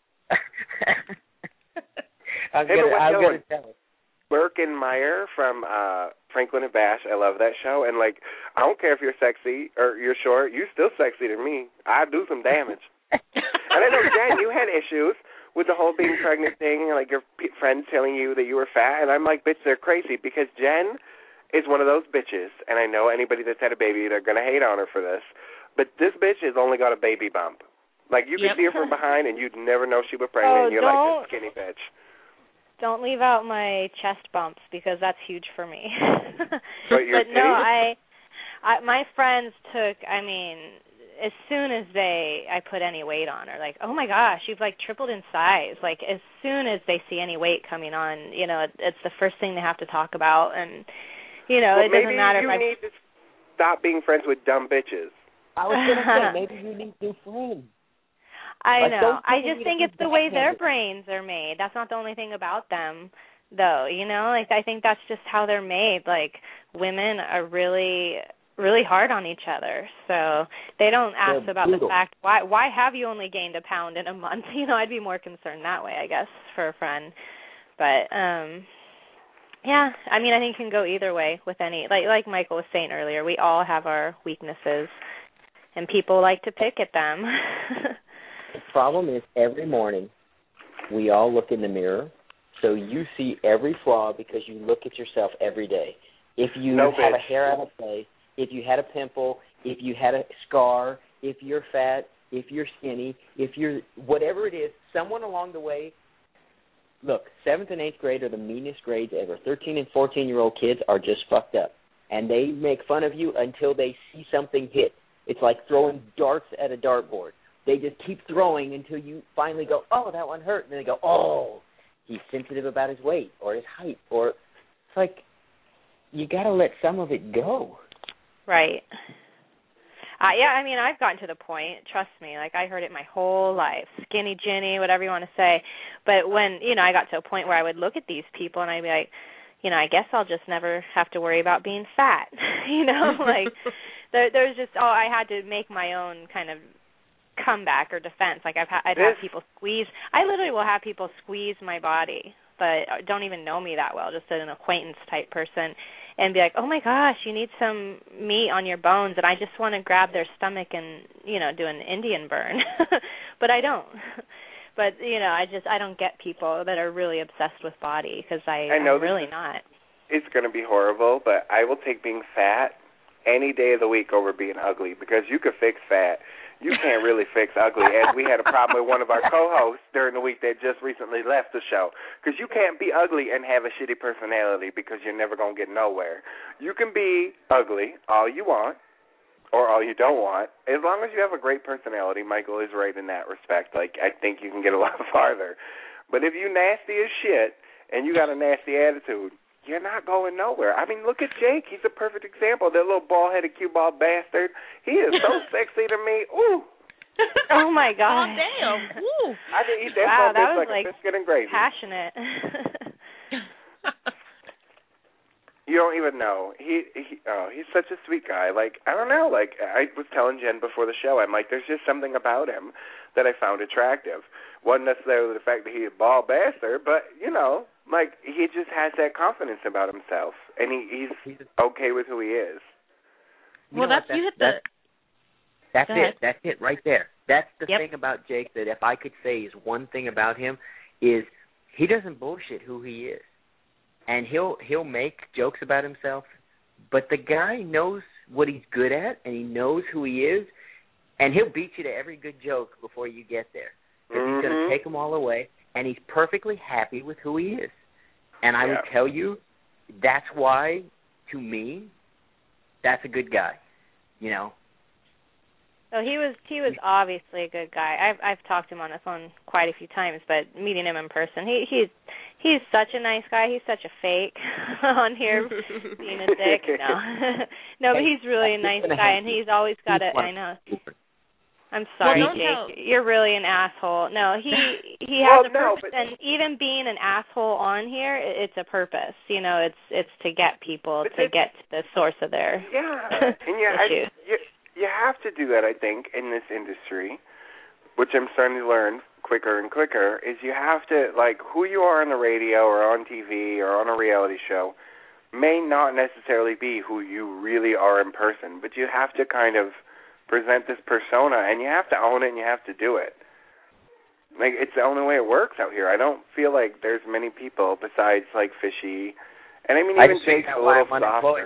I'm going to tell him.
Birkenmeyer from uh, Franklin and Bash. I love that show. And, like, I don't care if you're sexy or you're short. You're still sexy to me. I do some damage. And I know, Jen, you had issues with the whole being pregnant thing, and, like, your p- friends telling you that you were fat. And I'm like, bitch, they're crazy, because Jen is one of those bitches. And I know anybody that's had a baby, they're going to hate on her for this. But this bitch has only got a baby bump. Like, you
yep.
could see her from behind, and you'd never know she was pregnant.
Oh,
and you're
don't,
like, this skinny bitch.
Don't leave out my chest bumps, because that's huge for me.
But,
but no, I, I, my friends took, I mean, as soon as they, I put any weight on her, like, oh my gosh, you've like tripled in size. Like, as soon as they see any weight coming on, you know, it, it's the first thing they have to talk about. And, you know,
well,
it doesn't matter
if
I...
Maybe you need to stop being friends with dumb bitches.
I was going to say, maybe you need new friends.
I
like,
know. I just think it's the way their brains are made. That's not the only thing about them, though. You know, like I think that's just how they're made. Like women are really, really hard on each other. So they don't ask
they're
about
brutal.
the fact why why have you only gained a pound in a month? You know, I'd be more concerned that way, I guess, for a friend. But um, yeah, I mean, I think it can go either way with any. Like like Michael was saying earlier, we all have our weaknesses, and people like to pick at them.
The problem is every morning we all look in the mirror, so you see every flaw because you look at yourself every day. If you
no,
have
bitch.
a hair out of place, if you had a pimple, if you had a scar, if you're fat, if you're skinny, if you're whatever it is, someone along the way, look, seventh and eighth grade are the meanest grades ever. thirteen and fourteen-year-old kids are just fucked up, and they make fun of you until they see something hit. It's like throwing darts at a dartboard. They just keep throwing until you finally go, oh, that one hurt. And then they go, oh, he's sensitive about his weight or his height. Or it's like you got to let some of it go.
Right. Uh, yeah, I mean, I've gotten to the point, trust me, like I heard it my whole life, skinny Jenny, whatever you want to say. But when, you know, I got to a point where I would look at these people and I'd be like, you know, I guess I'll just never have to worry about being fat. you know, like there, there's just, oh, I had to make my own kind of comeback or defense. Like I've ha- I'd have people squeeze. I literally will have people squeeze my body, but don't even know me that well, just an acquaintance type person, and be like, "Oh my gosh, you need some meat on your bones," and I just want to grab their stomach and you know do an Indian burn, but I don't. But you know, I just I don't get people that are really obsessed with body because I,
I know
I'm really not.
It's going to be horrible, but I will take being fat any day of the week over being ugly because you could fix fat. You can't really fix ugly, as we had a problem with one of our co-hosts during the week that just recently left the show. Because you can't be ugly and have a shitty personality because you're never going to get nowhere. You can be ugly all you want or all you don't want. As long as you have a great personality, Michael is right in that respect. Like, I think you can get a lot farther. But if you nasty as shit and you got a nasty attitude, you're not going nowhere. I mean, look at Jake. He's a perfect example. That little bald-headed cue ball bastard. He is so sexy to me. Ooh.
Oh, my God.
Oh, damn. Ooh.
I can eat that
wow, that
bitch
was
like,
like
a biscuit and gravy.
Passionate.
You don't even know. He, he, oh, he's such a sweet guy. Like, I don't know. Like, I was telling Jen before the show, I'm like, there's just something about him that I found attractive. Wasn't necessarily the fact that he's a bald bastard, but, you know, like, he just has that confidence about himself, and he, he's okay with who he is.
You
well, that's,
that's
you hit the...
That's it. That's it right there. That's the
yep.
thing about Jake that if I could say is one thing about him is he doesn't bullshit who he is. And he'll he'll make jokes about himself, but the guy knows what he's good at, and he knows who he is, and he'll beat you to every good joke before you get there. Because
mm-hmm.
he's going to take them all away, and he's perfectly happy with who he is. And I
yeah.
would tell you, that's why, to me, that's a good guy, you know.
So he was he was obviously a good guy. I've I've talked to him on the phone quite a few times, but meeting him in person, he he's he's such a nice guy. He's such a fake on here, being a dick. No, no, but he's really a nice guy, and he's always got a. I know. I'm sorry,
well,
Jake. You're really an asshole. No, he he has
well,
a purpose,
no, but,
and even being an asshole on here, it's a purpose. You know, it's it's to get people to get to the source of their
yeah, and yeah, I,
issues.
you you have to do that. I think in this industry, which I'm starting to learn quicker and quicker, is you have to, like, who you are on the radio or on T V or on a reality show may not necessarily be who you really are in person, but you have to kind of present this persona, and you have to own it, and you have to do it. Like, it's the only way it works out here. I don't feel like there's many people besides, like, Fishy, and I mean, even
I
Jake's a little softer.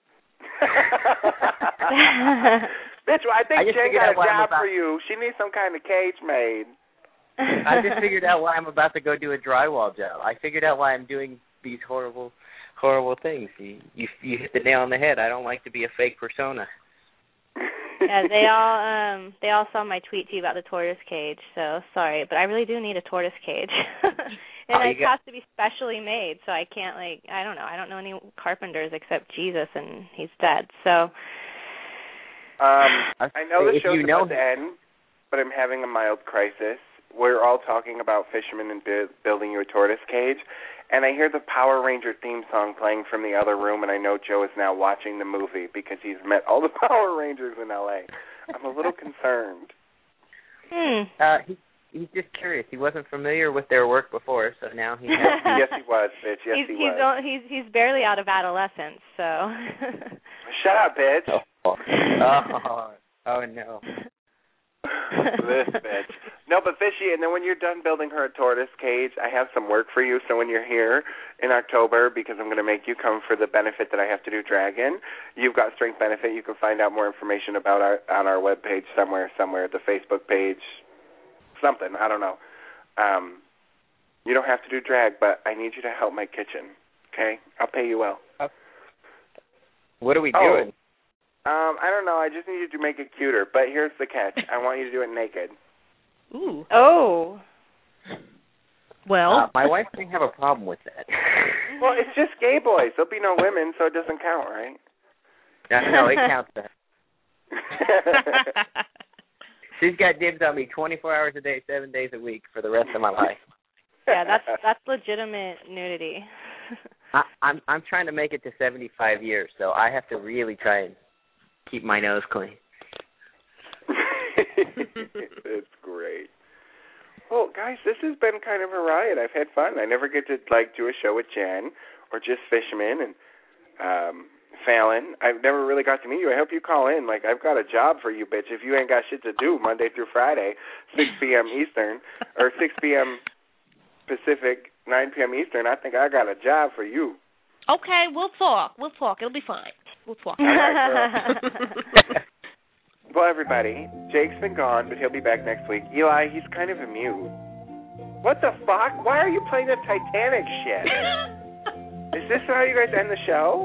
Bitch, well, I think
I
Jake got a job
about...
for you. She needs some kind of cage made.
I just figured out why I'm about to go do a drywall job. I figured out why I'm doing these horrible, horrible things. You, you, you hit the nail on the head. I don't like to be a fake persona.
Yeah, they all um they all saw my tweet to you about the tortoise cage, so sorry, but I really do need a tortoise cage. and
oh,
it
got...
has to be specially made, so I can't, like, I don't know, I don't know any carpenters except Jesus, and he's dead, so
um I know the
if
show's
you know
about to end, but I'm having a mild crisis. We're all talking about fishermen and bu- building you a tortoise cage, and I hear the Power Ranger theme song playing from the other room, and I know Joe is now watching the movie because he's met all the Power Rangers in L A. I'm a little concerned.
Hmm.
Uh, he, he's just curious. He wasn't familiar with their work before, so now he has.
Yes, he was, bitch. Yes,
he's,
he
he's
was.
He's he's barely out of adolescence, so.
Shut up, bitch.
Oh, oh, oh no.
This bitch. No, but Fishy, and then when you're done building her a tortoise cage, I have some work for you. So when you're here in October, because I'm going to make you come for the benefit that I have to do Dragon, you've got Strength Benefit. You can find out more information about our on our webpage somewhere, somewhere, the Facebook page, something. I don't know. Um, you don't have to do drag, but I need you to help my kitchen. Okay, I'll pay you well.
What are we
oh.
doing?
Um, I don't know. I just need you to make it cuter. But here's the catch. I want you to do it naked.
Ooh.
Oh.
Well.
Uh, my wife didn't have a problem with that.
Well, it's just gay boys. There'll be no women, so it doesn't count, right?
No, no, it counts. She's got dibs on me twenty-four hours a day, seven days a week for the rest of my life.
Yeah, that's that's legitimate nudity.
I, I'm I'm trying to make it to seventy-five years, so I have to really try and keep my nose clean.
It's great. Well, guys, this has been kind of a riot. I've had fun. I never get to, like, do a show with Jen or just Fishman and um, Fallon. I've never really got to meet you. I hope you call in. Like, I've got a job for you, bitch. If you ain't got shit to do Monday through Friday, six p.m. Eastern, or six p.m. Pacific, nine p.m. Eastern, I think I got a job for you.
Okay, we'll talk. We'll talk. It'll be fine. We'll talk.
All right, girl. Well, everybody, Jake's been gone, but he'll be back next week. Eli, he's kind of a mute. What the fuck? Why are you playing the Titanic shit? Is this how you guys end the show?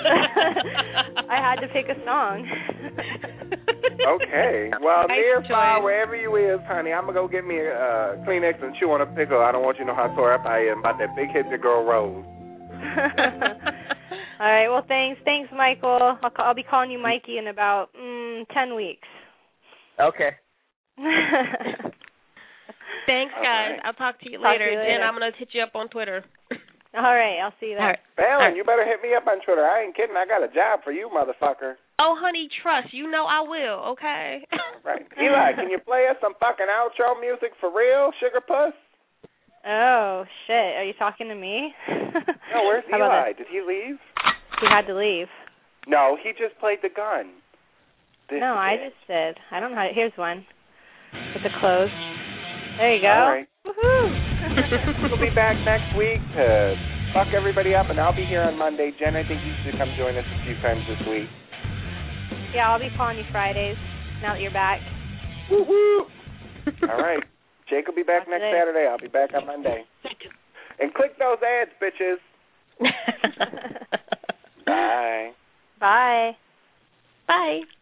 I had to pick a song.
Okay. Well, near, far, wherever you is, honey, I'm going to go get me a uh, Kleenex and chew on a pickle. I don't want you to know how sore up I am about that big hit girl Rose.
All right. Well, thanks. Thanks, Michael. I'll, call, I'll be calling you Mikey in about mm, ten weeks.
Okay.
Thanks, guys. Right. I'll talk to you
talk
later.
To you later.
Jen, I'm going to hit you up on Twitter.
All right. I'll see you there.
All right.
Fallon,
right.
you better hit me up on Twitter. I ain't kidding. I got a job for you, motherfucker.
Oh, honey, trust. You know I will, okay?
Right. Eli, can you play us some fucking outro music for real, Sugar Puss?
Oh, shit. Are you talking to me?
No, where's Eli? Did he leave?
He had to leave.
No, he just played the gun. This
no, I just did. I don't know. How, here's one. With the close. There you go.
All right.
Woohoo!
We'll be back next week to fuck everybody up, and I'll be here on Monday. Jen, I think you should come join us a few times this week.
Yeah, I'll be calling you Fridays now that you're back.
Woo-hoo! All right. Jake will be back
Not
next
today.
Saturday. I'll be back on Monday. And click those ads, bitches. Bye.
Bye.
Bye.